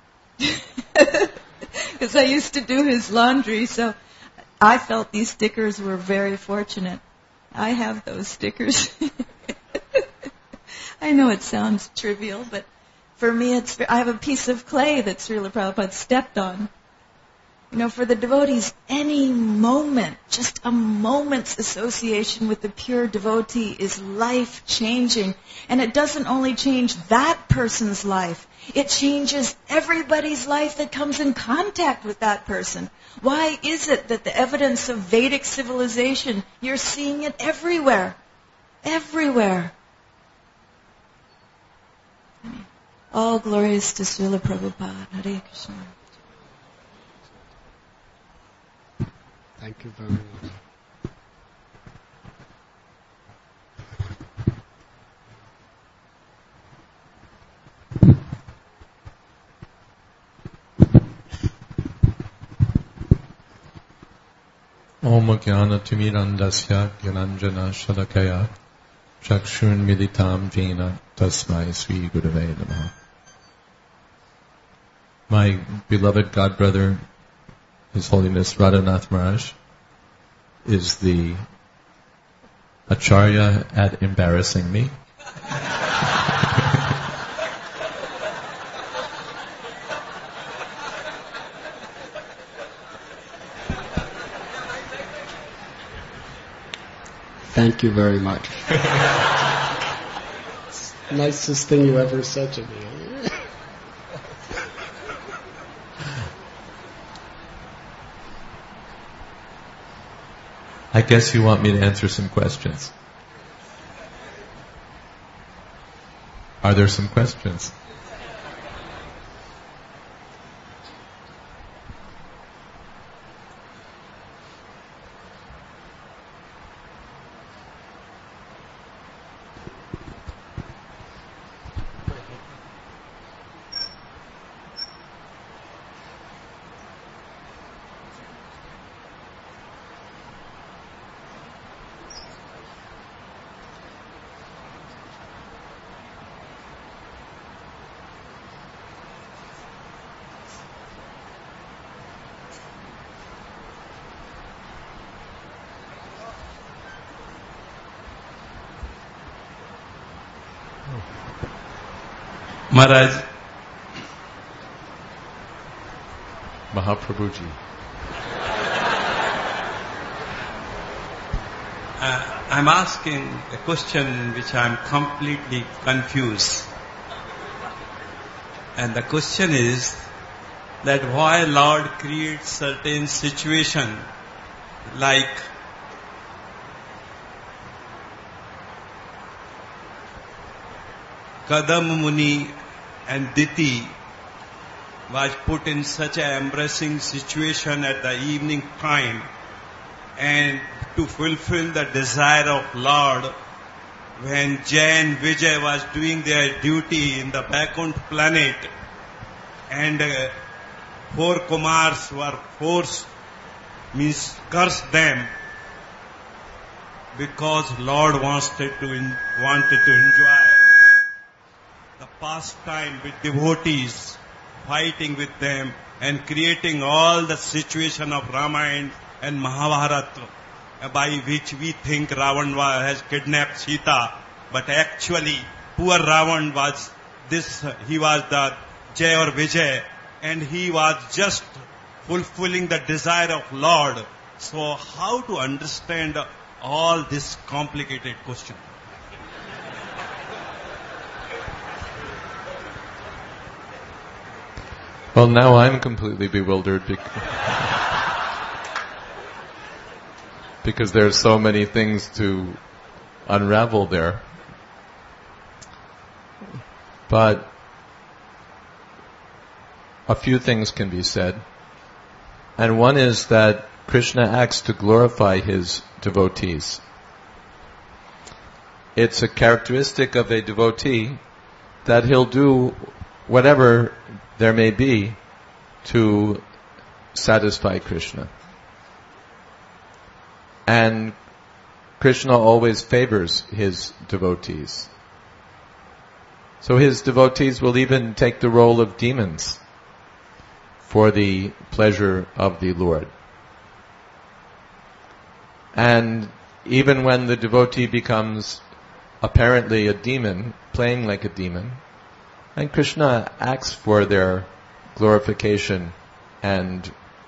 Because I used to do his laundry, so I felt these stickers were very fortunate. I have those stickers. I know it sounds trivial, but for me I have a piece of clay that Srila Prabhupada stepped on. For the devotees, any moment, just a moment's association with the pure devotee is life-changing. And it doesn't only change that person's life, it changes everybody's life that comes in contact with that person. Why is it that the evidence of Vedic civilization, you're seeing it everywhere? Everywhere. All glories to Srila Prabhupada. Hare Krishna. Thank you very much. Om Jnana-timirandasya Gyananjana Shalakaya Chakshun Militam Jena Tasmai Sri Gurave Namaha. My beloved godbrother, His Holiness Radhanath Maharaj, is the Acharya at embarrassing me. Thank you very much. Nicest thing you ever said to me. I guess you want me to answer some questions. Are there some questions? Maharaj, Mahaprabhuji. I'm asking a question in which I'm completely confused. And the question is that why Lord creates certain situation like Kadam Muni and Diti was put in such an embarrassing situation at the evening time, and to fulfill the desire of Lord, when Jay and Vijay was doing their duty in the background planet, and 4 Kumars were forced, cursed them, because Lord wanted to enjoy the pastime with devotees, fighting with them and creating all the situation of Ramayana and Mahabharata, by which we think Ravan has kidnapped Sita, but actually poor Ravan was he was the Jay or Vijay, and he was just fulfilling the desire of Lord. So how to understand all this complicated question? Well, now I'm completely bewildered because there's so many things to unravel there. But a few things can be said. And one is that Krishna acts to glorify his devotees. It's a characteristic of a devotee that he'll do whatever there may be to satisfy Krishna. And Krishna always favors his devotees. So his devotees will even take the role of demons for the pleasure of the Lord. And even when the devotee becomes apparently a demon, playing like a demon, and Krishna acts for their glorification and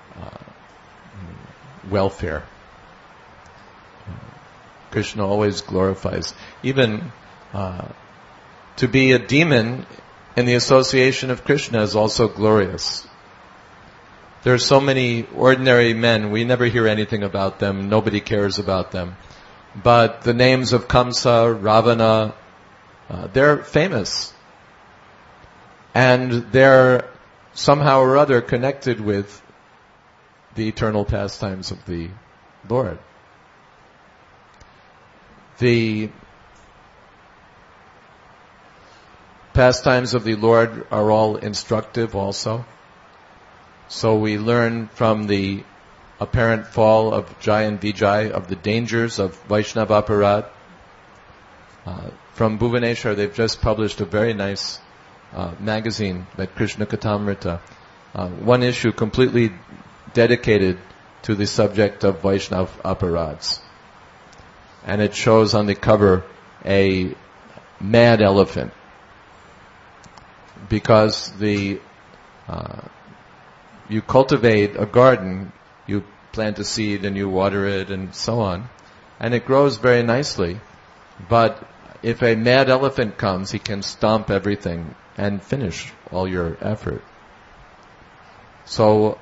welfare. Krishna always glorifies. Even to be a demon in the association of Krishna is also glorious. There are so many ordinary men, we never hear anything about them, nobody cares about them. But the names of Kamsa, Ravana, they're famous. And they're somehow or other connected with the eternal pastimes of the Lord. The pastimes of the Lord are all instructive also. So we learn from the apparent fall of Jai and Vijay, of the dangers of Vaishnava Aparad. From Bhuvaneshwar, they've just published a very nice magazine, like Krishna Katamrita. One issue completely dedicated to the subject of Vaishnava Aparads. And it shows on the cover a mad elephant. Because you cultivate a garden, you plant a seed and you water it and so on, and it grows very nicely. But if a mad elephant comes, he can stomp everything and finish all your effort. So,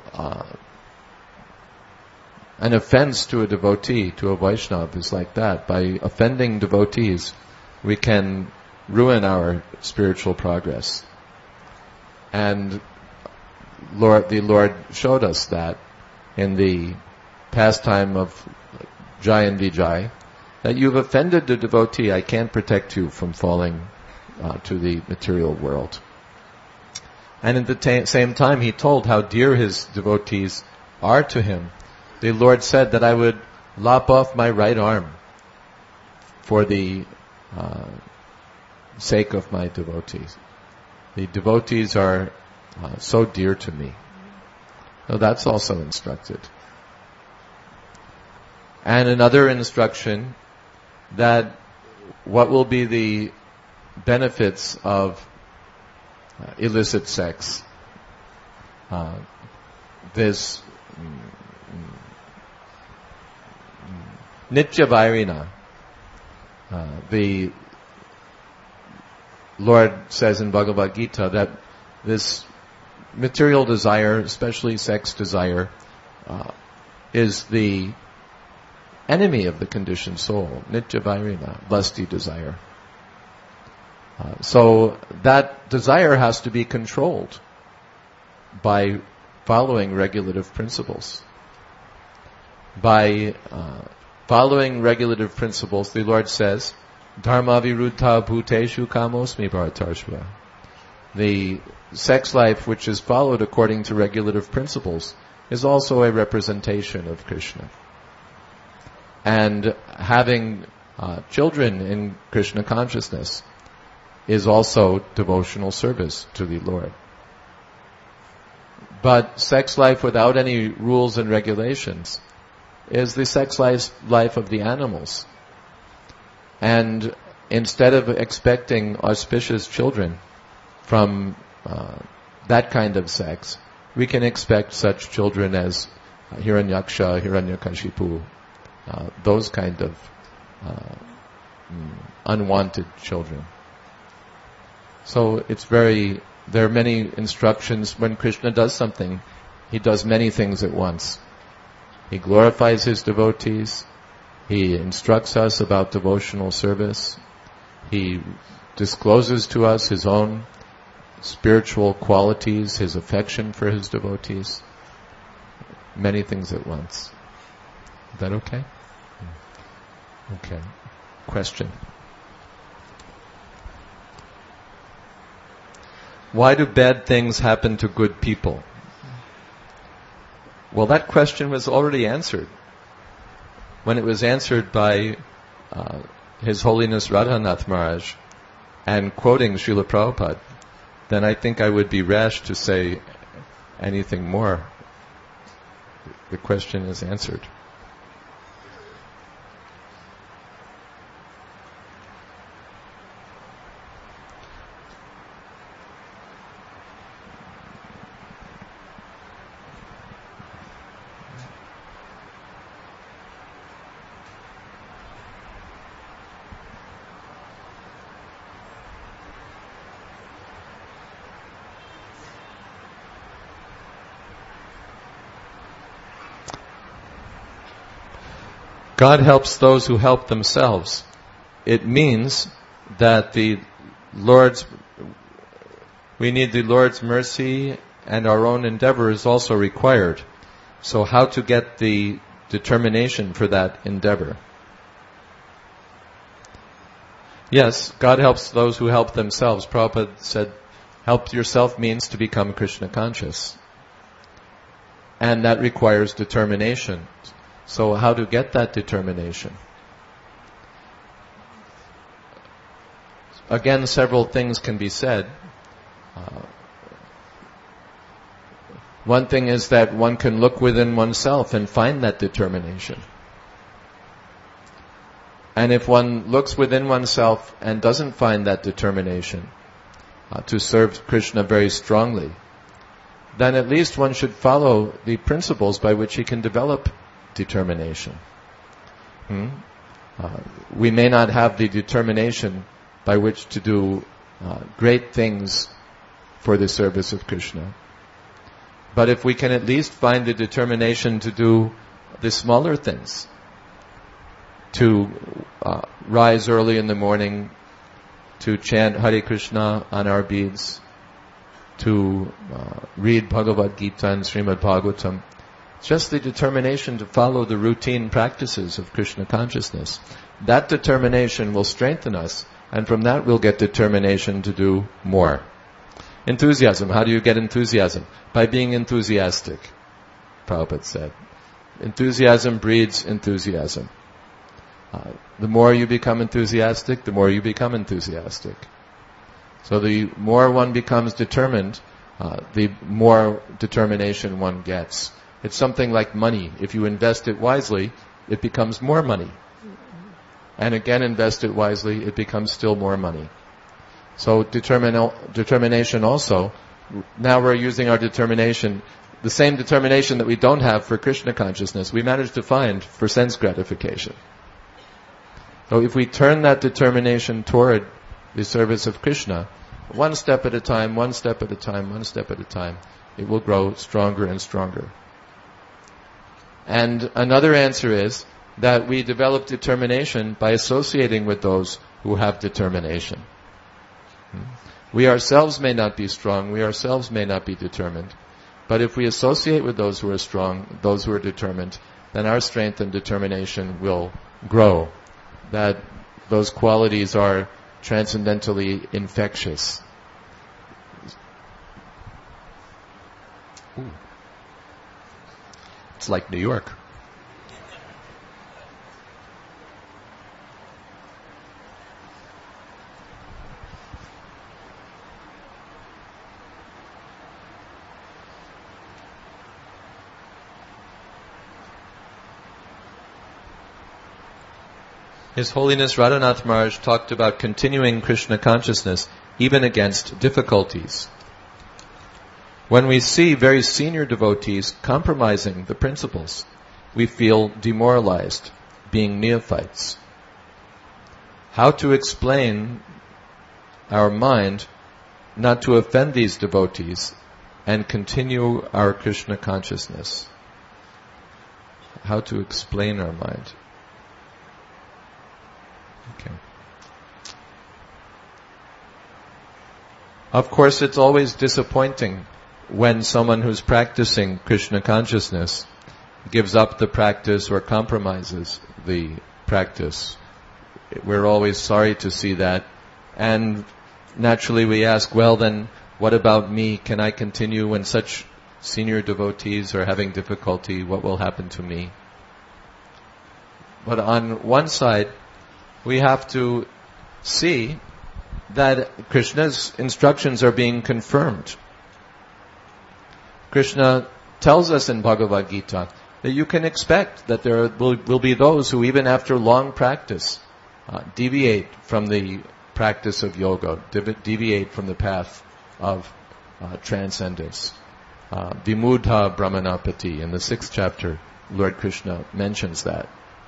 an offense to a devotee, to a Vaishnava, is like that. By offending devotees, we can ruin our spiritual progress. And the Lord showed us that in the pastime of Jai and Vijay, that you've offended the devotee, I can't protect you from falling to the material world. And at the same time, he told how dear his devotees are to him. The Lord said that I would lop off my right arm for the sake of my devotees. The devotees are so dear to me. So that's also instructed. And another instruction, that what will be the benefits of illicit sex. This Nitya Vairina, the Lord says in Bhagavad Gita that this material desire, especially sex desire, is the enemy of the conditioned soul. Nitya Vairina, lusty desire. So that desire has to be controlled by following regulative principles. By following regulative principles, the Lord says, Dharma viruddha bhuteshu kamosmi bharatarshva. The sex life which is followed according to regulative principles is also a representation of Krishna. And having children in Krishna consciousness is also devotional service to the Lord. But sex life without any rules and regulations is the sex life of the animals. And instead of expecting auspicious children from that kind of sex, we can expect such children as Hiranyaksha, Hiranyakashipu, those kind of unwanted children. So there are many instructions. When Krishna does something, he does many things at once. He glorifies his devotees. He instructs us about devotional service. He discloses to us his own spiritual qualities, his affection for his devotees. Many things at once. Is that okay? Okay. Question? why do bad things happen to good people? Well, that question was already answered when it was answered by His Holiness Radhanath Maharaj and quoting Srila Prabhupada. Then I think I would be rash to say anything more. The question is answered. God helps those who help themselves. It means that we need the Lord's mercy, and our own endeavor is also required. So how to get the determination for that endeavor? Yes, God helps those who help themselves. Prabhupada said, help yourself means to become Krishna conscious. And that requires determination. So how to get that determination? Again, several things can be said. One thing is that one can look within oneself and find that determination. And if one looks within oneself and doesn't find that determination to serve Krishna very strongly, then at least one should follow the principles by which he can develop determination. We may not have the determination by which to do great things for the service of Krishna. But if we can at least find the determination to do the smaller things, to rise early in the morning, to chant Hare Krishna on our beads, to read Bhagavad Gita and Srimad Bhagavatam, just the determination to follow the routine practices of Krishna consciousness. That determination will strengthen us, and from that we'll get determination to do more. Enthusiasm. How do you get enthusiasm? By being enthusiastic, Prabhupada said. Enthusiasm breeds enthusiasm. The more you become enthusiastic, the more you become enthusiastic. So the more one becomes determined, the more determination one gets. It's something like money. If you invest it wisely, it becomes more money. And again, invest it wisely, it becomes still more money. So determination also, now we're using our determination, the same determination that we don't have for Krishna consciousness, we manage to find for sense gratification. So if we turn that determination toward the service of Krishna, one step at a time, one step at a time, one step at a time, it will grow stronger and stronger. And another answer is that we develop determination by associating with those who have determination. We ourselves may not be strong, we ourselves may not be determined, but if we associate with those who are strong, those who are determined, then our strength and determination will grow. That those qualities are transcendentally infectious. Ooh. It's like New York. His Holiness Radhanath Maharaj talked about continuing Krishna consciousness even against difficulties. When we see very senior devotees compromising the principles, we feel demoralized, being neophytes. How to explain our mind not to offend these devotees and continue our Krishna consciousness? How to explain our mind? Okay. Of course, it's always disappointing when someone who's practicing Krishna consciousness gives up the practice or compromises the practice. We're always sorry to see that. And naturally we ask, well then, What about me? Can I continue when such senior devotees are having difficulty? What will happen to me? But on one side, we have to see that Krishna's instructions are being confirmed. Krishna tells us in Bhagavad Gita that you can expect that there will be those who even after long practice deviate from the practice of yoga, deviate from the path of transcendence. Vimudha Brahmanapati, in the 6th chapter, Lord Krishna mentions that.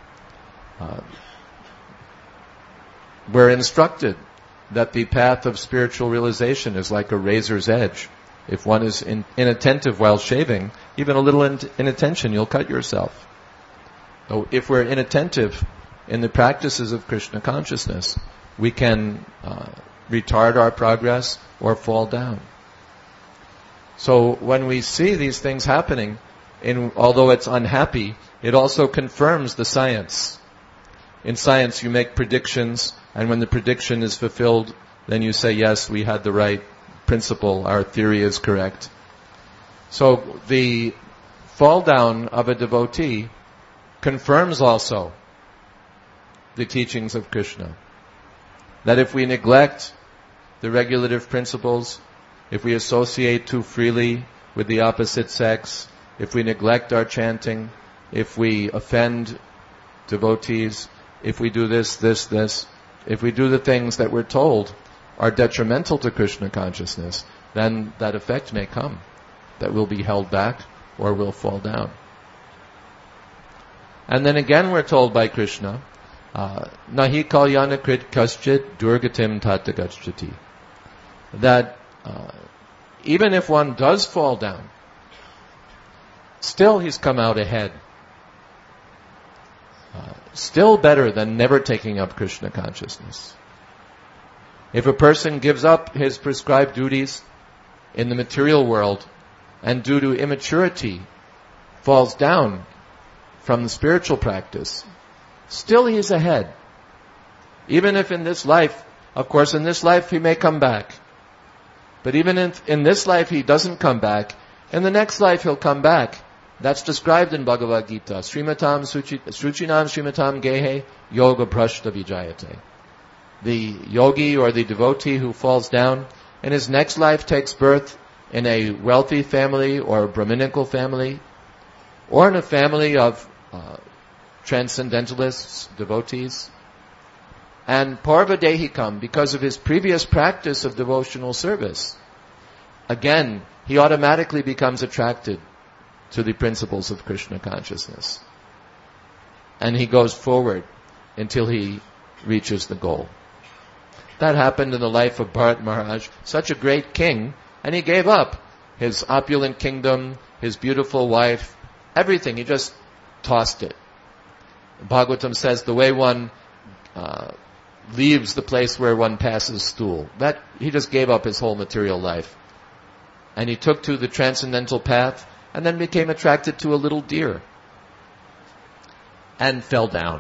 We're instructed that the path of spiritual realization is like a razor's edge. If one is inattentive while shaving, even a little inattention, you'll cut yourself. So if we're inattentive in the practices of Krishna consciousness, we can retard our progress or fall down. So when we see these things happening, although it's unhappy, it also confirms the science. In science, you make predictions, and when the prediction is fulfilled, then you say, yes, we had the right principle, our theory is correct. So the fall down of a devotee confirms also the teachings of Krishna. That if we neglect the regulative principles, if we associate too freely with the opposite sex, if we neglect our chanting, if we offend devotees, if we do this, if we do the things that we're told are detrimental to Krishna consciousness, then that effect may come, that we'll be held back or we'll fall down. And then again we're told by Krishna, Nahi kalyana krit kaschit durgatim tatagachati, that even if one does fall down, still he's come out ahead. Still better than never taking up Krishna consciousness. If a person gives up his prescribed duties in the material world and due to immaturity falls down from the spiritual practice, still he is ahead. Even if in this life, of course in this life he may come back. But even in this life he doesn't come back, in the next life he'll come back. That's described in Bhagavad Gita. Srimatam Sruchinam Srimatam Gehe Yoga Prashta Vijayate. The yogi or the devotee who falls down in his next life takes birth in a wealthy family or a Brahminical family or in a family of transcendentalists, devotees. And Parvadehikam, because of his previous practice of devotional service, again, he automatically becomes attracted to the principles of Krishna consciousness. And he goes forward until he reaches the goal. That happened in the life of Bharat Maharaj, such a great king, and he gave up his opulent kingdom, his beautiful wife, everything. He just tossed it. Bhagavatam says the way one leaves the place where one passes stool, that he just gave up his whole material life. And he took to the transcendental path and then became attracted to a little deer and fell down.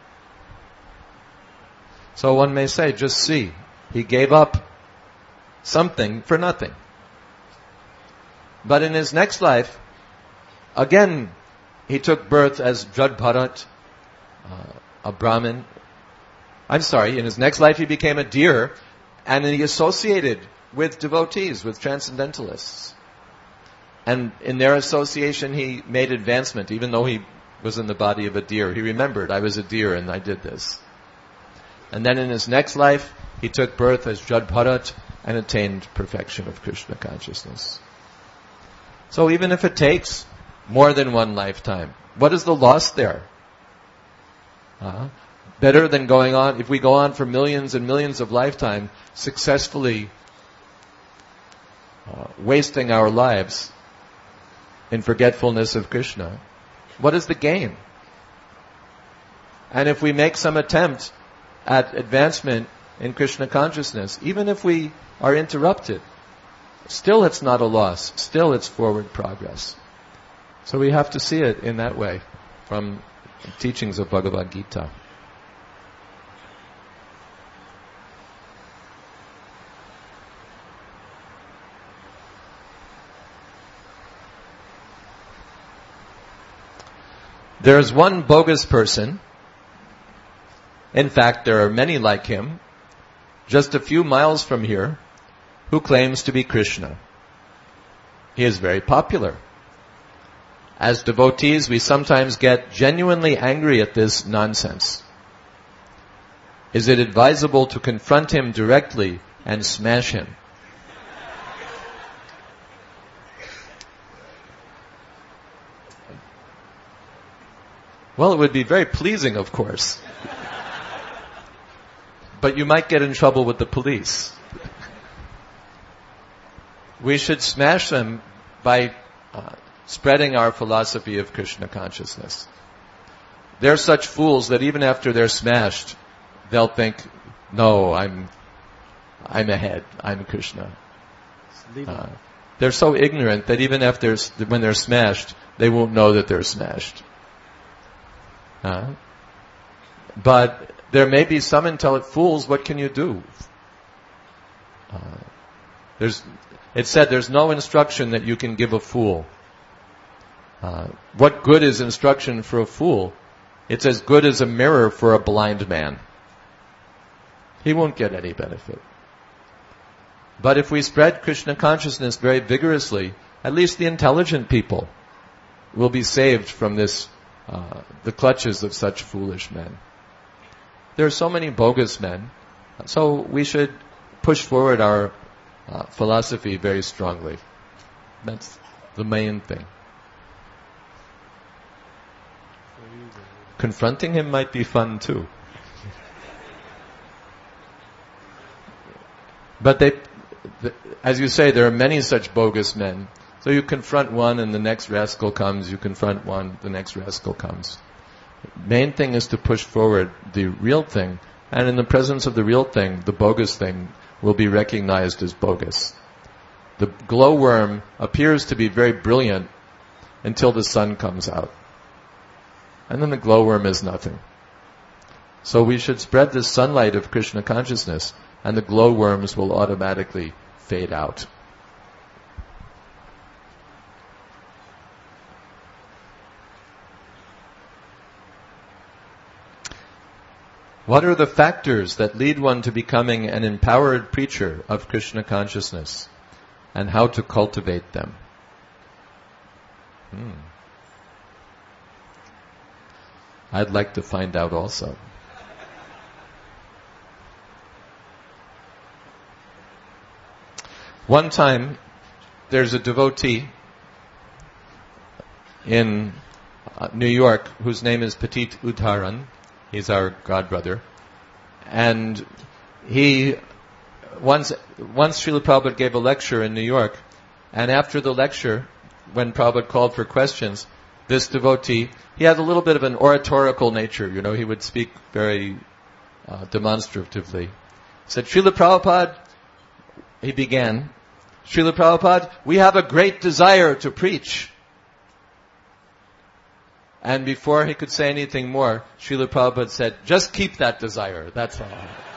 So one may say, just see, he gave up something for nothing. But in his next life, again, he took birth as Jadbharat, a Brahmin. In his next life he became a deer, and he associated with devotees, with transcendentalists. And in their association he made advancement, even though he was in the body of a deer. He remembered, I was a deer and I did this. And then in his next life, he took birth as Jadbharat and attained perfection of Krishna consciousness. So even if it takes more than one lifetime, what is the loss there? Better than going on, if we go on for millions and millions of lifetimes, successfully wasting our lives in forgetfulness of Krishna, what is the gain? And if we make some attempt at advancement in Krishna consciousness, even if we are interrupted, still it's not a loss, still it's forward progress. So we have to see it in that way from teachings of Bhagavad Gita. There is one bogus person. In fact, there are many like him, just a few miles from here, who claims to be Krishna. He is very popular. As devotees, we sometimes get genuinely angry at this nonsense. Is it advisable to confront him directly and smash him? Well, it would be very pleasing, of course. But you might get in trouble with the police. We should smash them by spreading our philosophy of Krishna consciousness. They're such fools that even after they're smashed, they'll think, no, I'm ahead. I'm Krishna. They're so ignorant that even after when they're smashed, they won't know that they're smashed. But there may be some intelligent fools. What can you do? It said there's no instruction that you can give a fool. What good is instruction for a fool? It's as good as a mirror for a blind man. He won't get any benefit. But if we spread Krishna consciousness very vigorously, at least the intelligent people will be saved from this, the clutches of such foolish men. There are so many bogus men, so we should push forward our philosophy very strongly. That's the main thing. Confronting him might be fun too. But as you say, there are many such bogus men. So you confront one and the next rascal comes, you confront one, the next rascal comes. Main thing is to push forward the real thing, and in the presence of the real thing, the bogus thing will be recognized as bogus. The glowworm appears to be very brilliant until the sun comes out. And then the glowworm is nothing. So we should spread this sunlight of Krishna consciousness, and the glowworms will automatically fade out. What are the factors that lead one to becoming an empowered preacher of Krishna consciousness, and how to cultivate them? I'd like to find out also. One time, there's a devotee in New York whose name is Petit Udharan. He's our godbrother. And once Srila Prabhupada gave a lecture in New York, and after the lecture, when Prabhupada called for questions, this devotee, he had a little bit of an oratorical nature, he would speak very demonstratively. He said, Srila Prabhupada, he began, Srila Prabhupada, we have a great desire to preach. And before he could say anything more, Srila Prabhupada said, just keep that desire, that's all.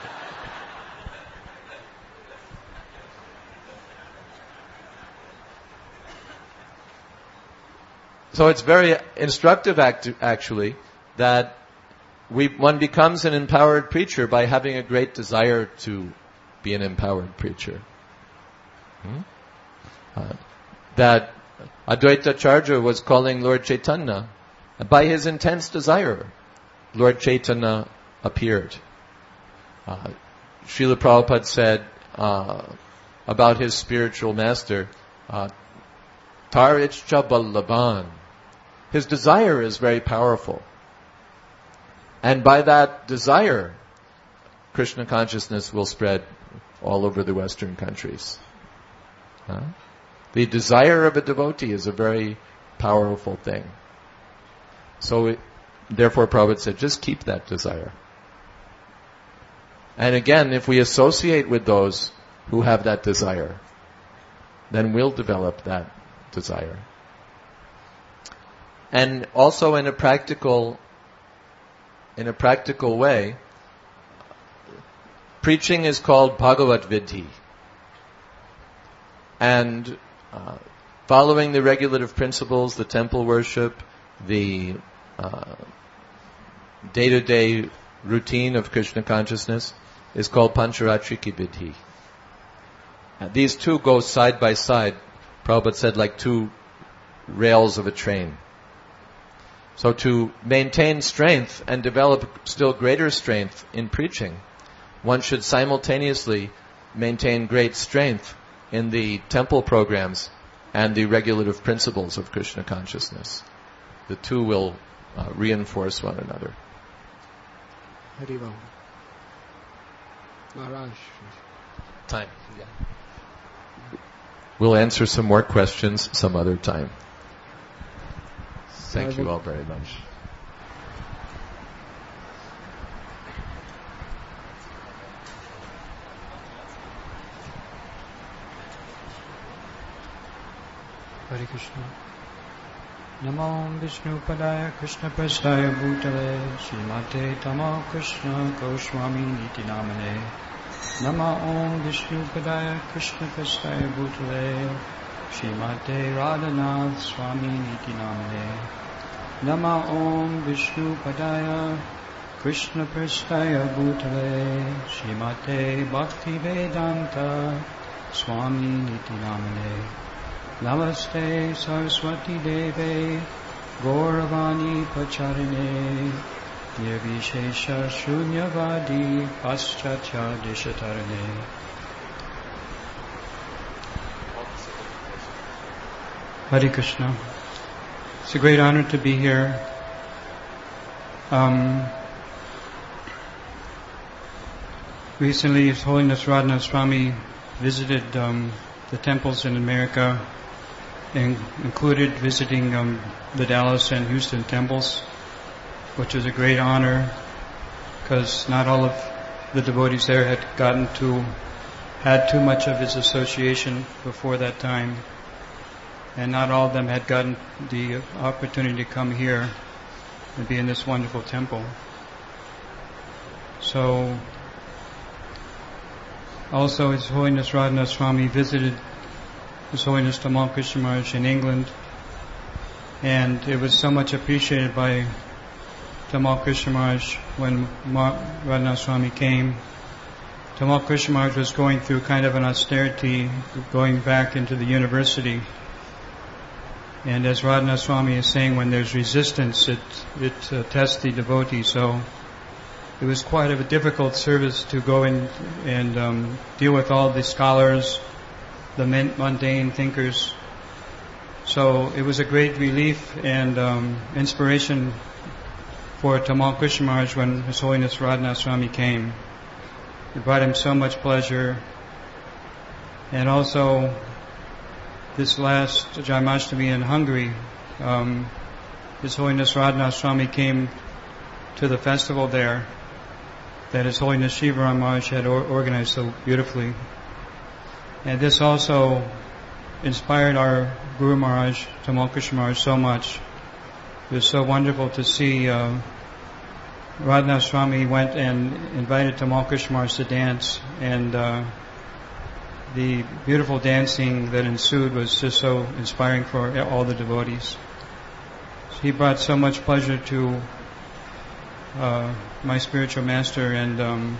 So it's very instructive actually that one becomes an empowered preacher by having a great desire to be an empowered preacher. That Advaita Acharya was calling Lord Chaitanya. By his intense desire, Lord Chaitanya appeared. Srila Prabhupada said about his spiritual master, Tarichcha Ballavan. His desire is very powerful. And by that desire, Krishna consciousness will spread all over the Western countries. The desire of a devotee is a very powerful thing. So therefore Prabhupada said, just keep that desire. And again, if we associate with those who have that desire, then we'll develop that desire. And also in a practical way, preaching is called Bhagavat Vidhi. And following the regulative principles, the temple worship, the day-to-day routine of Krishna consciousness is called Pancharatri ki Vidhi. These two go side by side, Prabhupada said, like two rails of a train. So to maintain strength and develop still greater strength in preaching, one should simultaneously maintain great strength in the temple programs and the regulative principles of Krishna consciousness. The two will reinforce one another. Harivam. Maharaj. Time. Yeah. We'll answer some more questions some other time. Thank you all very much. Hare Krishna. Namo Vishnu Padaya Krishna Prasthaya Bhutale Srimate Tamo Krishna Goswami Niti Namane. Nama Om Vishnu Padaya Krishna Prasthaya Bhutale Srimate Radhanath Swami Niti Namane. Nama Om Vishnu Padaya Krishna Prasthaya Bhutale Srimate Bhakti Vedanta Swami Niti Namane. Namaste Saraswati Deve Gauravani Pacharine Nirvishesha Shunyavadi Paschatya Deshatarane. Hare Krishna. It's a great honor to be here. Recently His Holiness Radhanath Swami visited the temples in America, and included visiting the Dallas and Houston temples, which was a great honor because not all of the devotees there had too much of his association before that time, and not all of them had gotten the opportunity to come here and be in this wonderful temple. So, also His Holiness Radhanath Swami visited His Holiness Tamal Krishna Maharaj in England, and it was so much appreciated by Tamal Krishna Maharaj when Radhanath Swami came. Tamal Krishna Maharaj was going through kind of an austerity, going back into the university. And as Radhanath Swami is saying, when there's resistance, it tests the devotee. So it was quite a difficult service to go in and deal with all the scholars, the mundane thinkers. So it was a great relief and inspiration for Tamal Krishna Maharaj when His Holiness Radhanath Swami came. It brought him so much pleasure. And also, this last Janmashtami in Hungary, His Holiness Radhanath Swami came to the festival there that His Holiness Shivaram Maharaj had organized so beautifully. And this also inspired our Guru Maharaj, Tamal Krishna Maharaj, so much. It was so wonderful to see Radhanath Swami went and invited Tamal Krishna Maharaj to dance, and the beautiful dancing that ensued was just so inspiring for all the devotees. So he brought so much pleasure to my spiritual master, and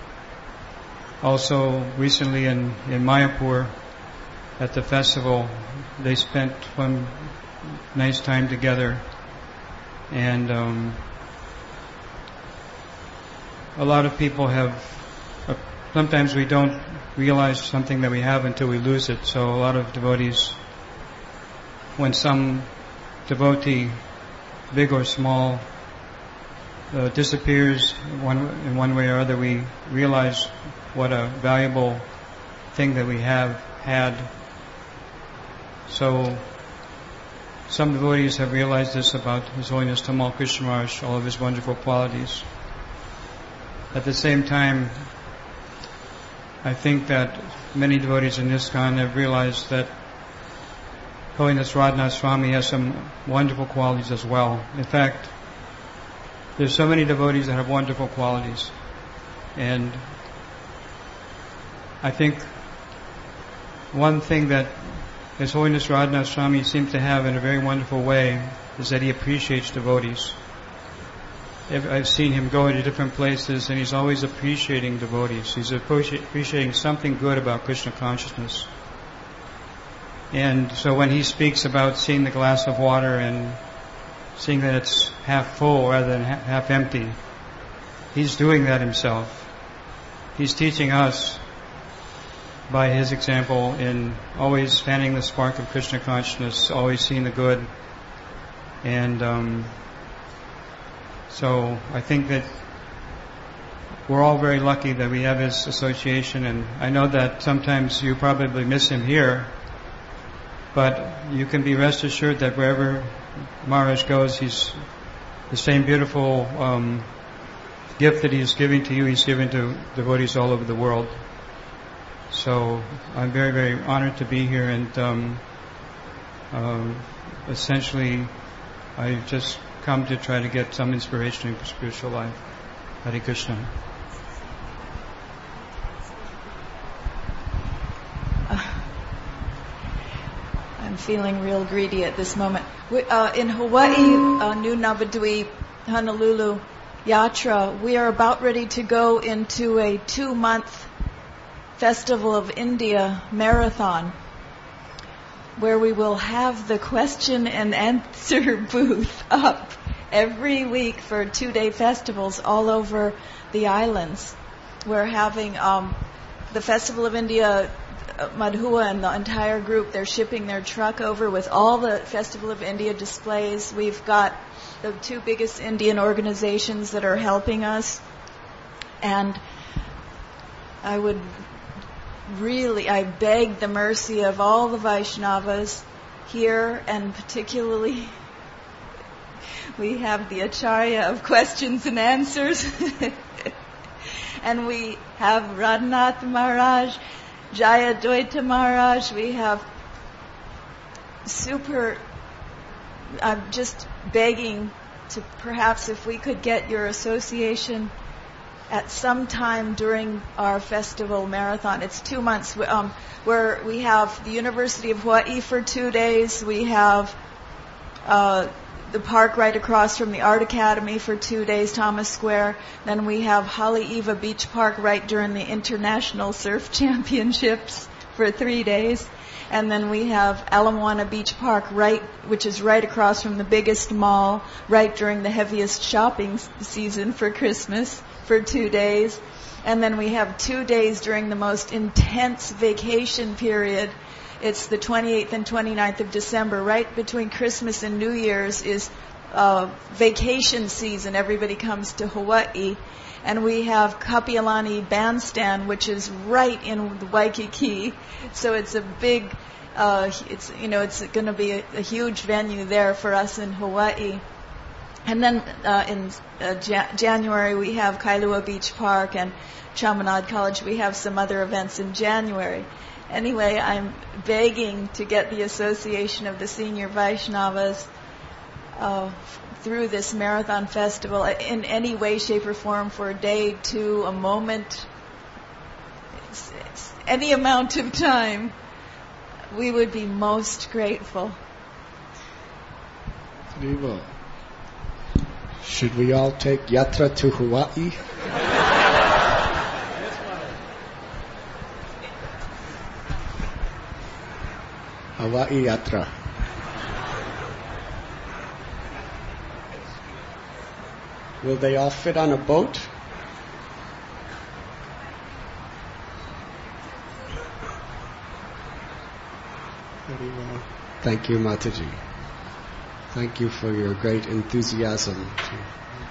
also recently in Mayapur at the festival, they spent one nice time together, and a lot of people have, sometimes we don't realize something that we have until we lose it. So a lot of devotees, when some devotee, big or small, disappears in one way or other, we realize what a valuable thing that we have had. So some devotees have realized this about His Holiness Tamal Krishna Maharaj, all of his wonderful qualities. At the same time, I think that many devotees in ISKCON have realized that Holiness Radhanath Swami has some wonderful qualities as well. In fact, there's so many devotees that have wonderful qualities. And I think one thing that His Holiness Radhanath Swami seems to have in a very wonderful way is that he appreciates devotees. I've seen him go into different places, and he's always appreciating devotees. He's appreciating something good about Krishna consciousness. And so when he speaks about seeing the glass of water and seeing that it's half full rather than half empty, he's doing that himself. He's teaching us by his example in always fanning the spark of Krishna consciousness, always seeing the good. And so I think that we're all very lucky that we have his association, and I know that sometimes you probably miss him here, but you can be rest assured that wherever Maharaj goes, he's the same beautiful gift that he's giving to you, he's giving to devotees all over the world. So I'm very, very honored to be here, and essentially I just come to try to get some inspiration in spiritual life. Hare Krishna. I'm feeling real greedy at this moment. In Hawaii, New Navadvip, Honolulu, Yatra, we are about ready to go into a 2-month Festival of India marathon, where we will have the question and answer booth up every week for 2-day festivals all over the islands. We're having the Festival of India, Madhua and the entire group, they're shipping their truck over with all the Festival of India displays. We've got the 2 biggest Indian organizations that are helping us. And I beg the mercy of all the Vaishnavas here, and particularly we have the Acharya of questions and answers, and we have Radhanath Maharaj, Jaya Dvaita Maharaj, we have I'm just begging to perhaps if we could get your association at some time during our festival marathon. It's 2 months, where we have the University of Hawaii for 2 days. We have the park right across from the Art Academy for 2 days, Thomas Square. Then we have Haleiwa Beach Park right during the International Surf Championships for 3 days. And then we have Ala Moana Beach Park which is right across from the biggest mall, right during the heaviest shopping season for Christmas, for 2 days. And then we have 2 days during the most intense vacation period. It's the 28th and 29th of December. Right between Christmas and New Year's is vacation season. Everybody comes to Hawaii. And we have Kapiolani Bandstand, which is right in Waikiki. So it's a big, it's going to be a huge venue there for us in Hawaii. And then in January we have Kailua Beach Park and Chaminade College. We have some other events in January. Anyway, I'm begging to get the Association of the Senior Vaishnavas through this marathon festival in any way, shape, or form for a day, 2, a moment, it's any amount of time. We would be most grateful. Viva. Should we all take Yatra to Hawaii? Hawaii Yatra. Will they all fit on a boat? Very well. Thank you, Mataji. Thank you for your great enthusiasm.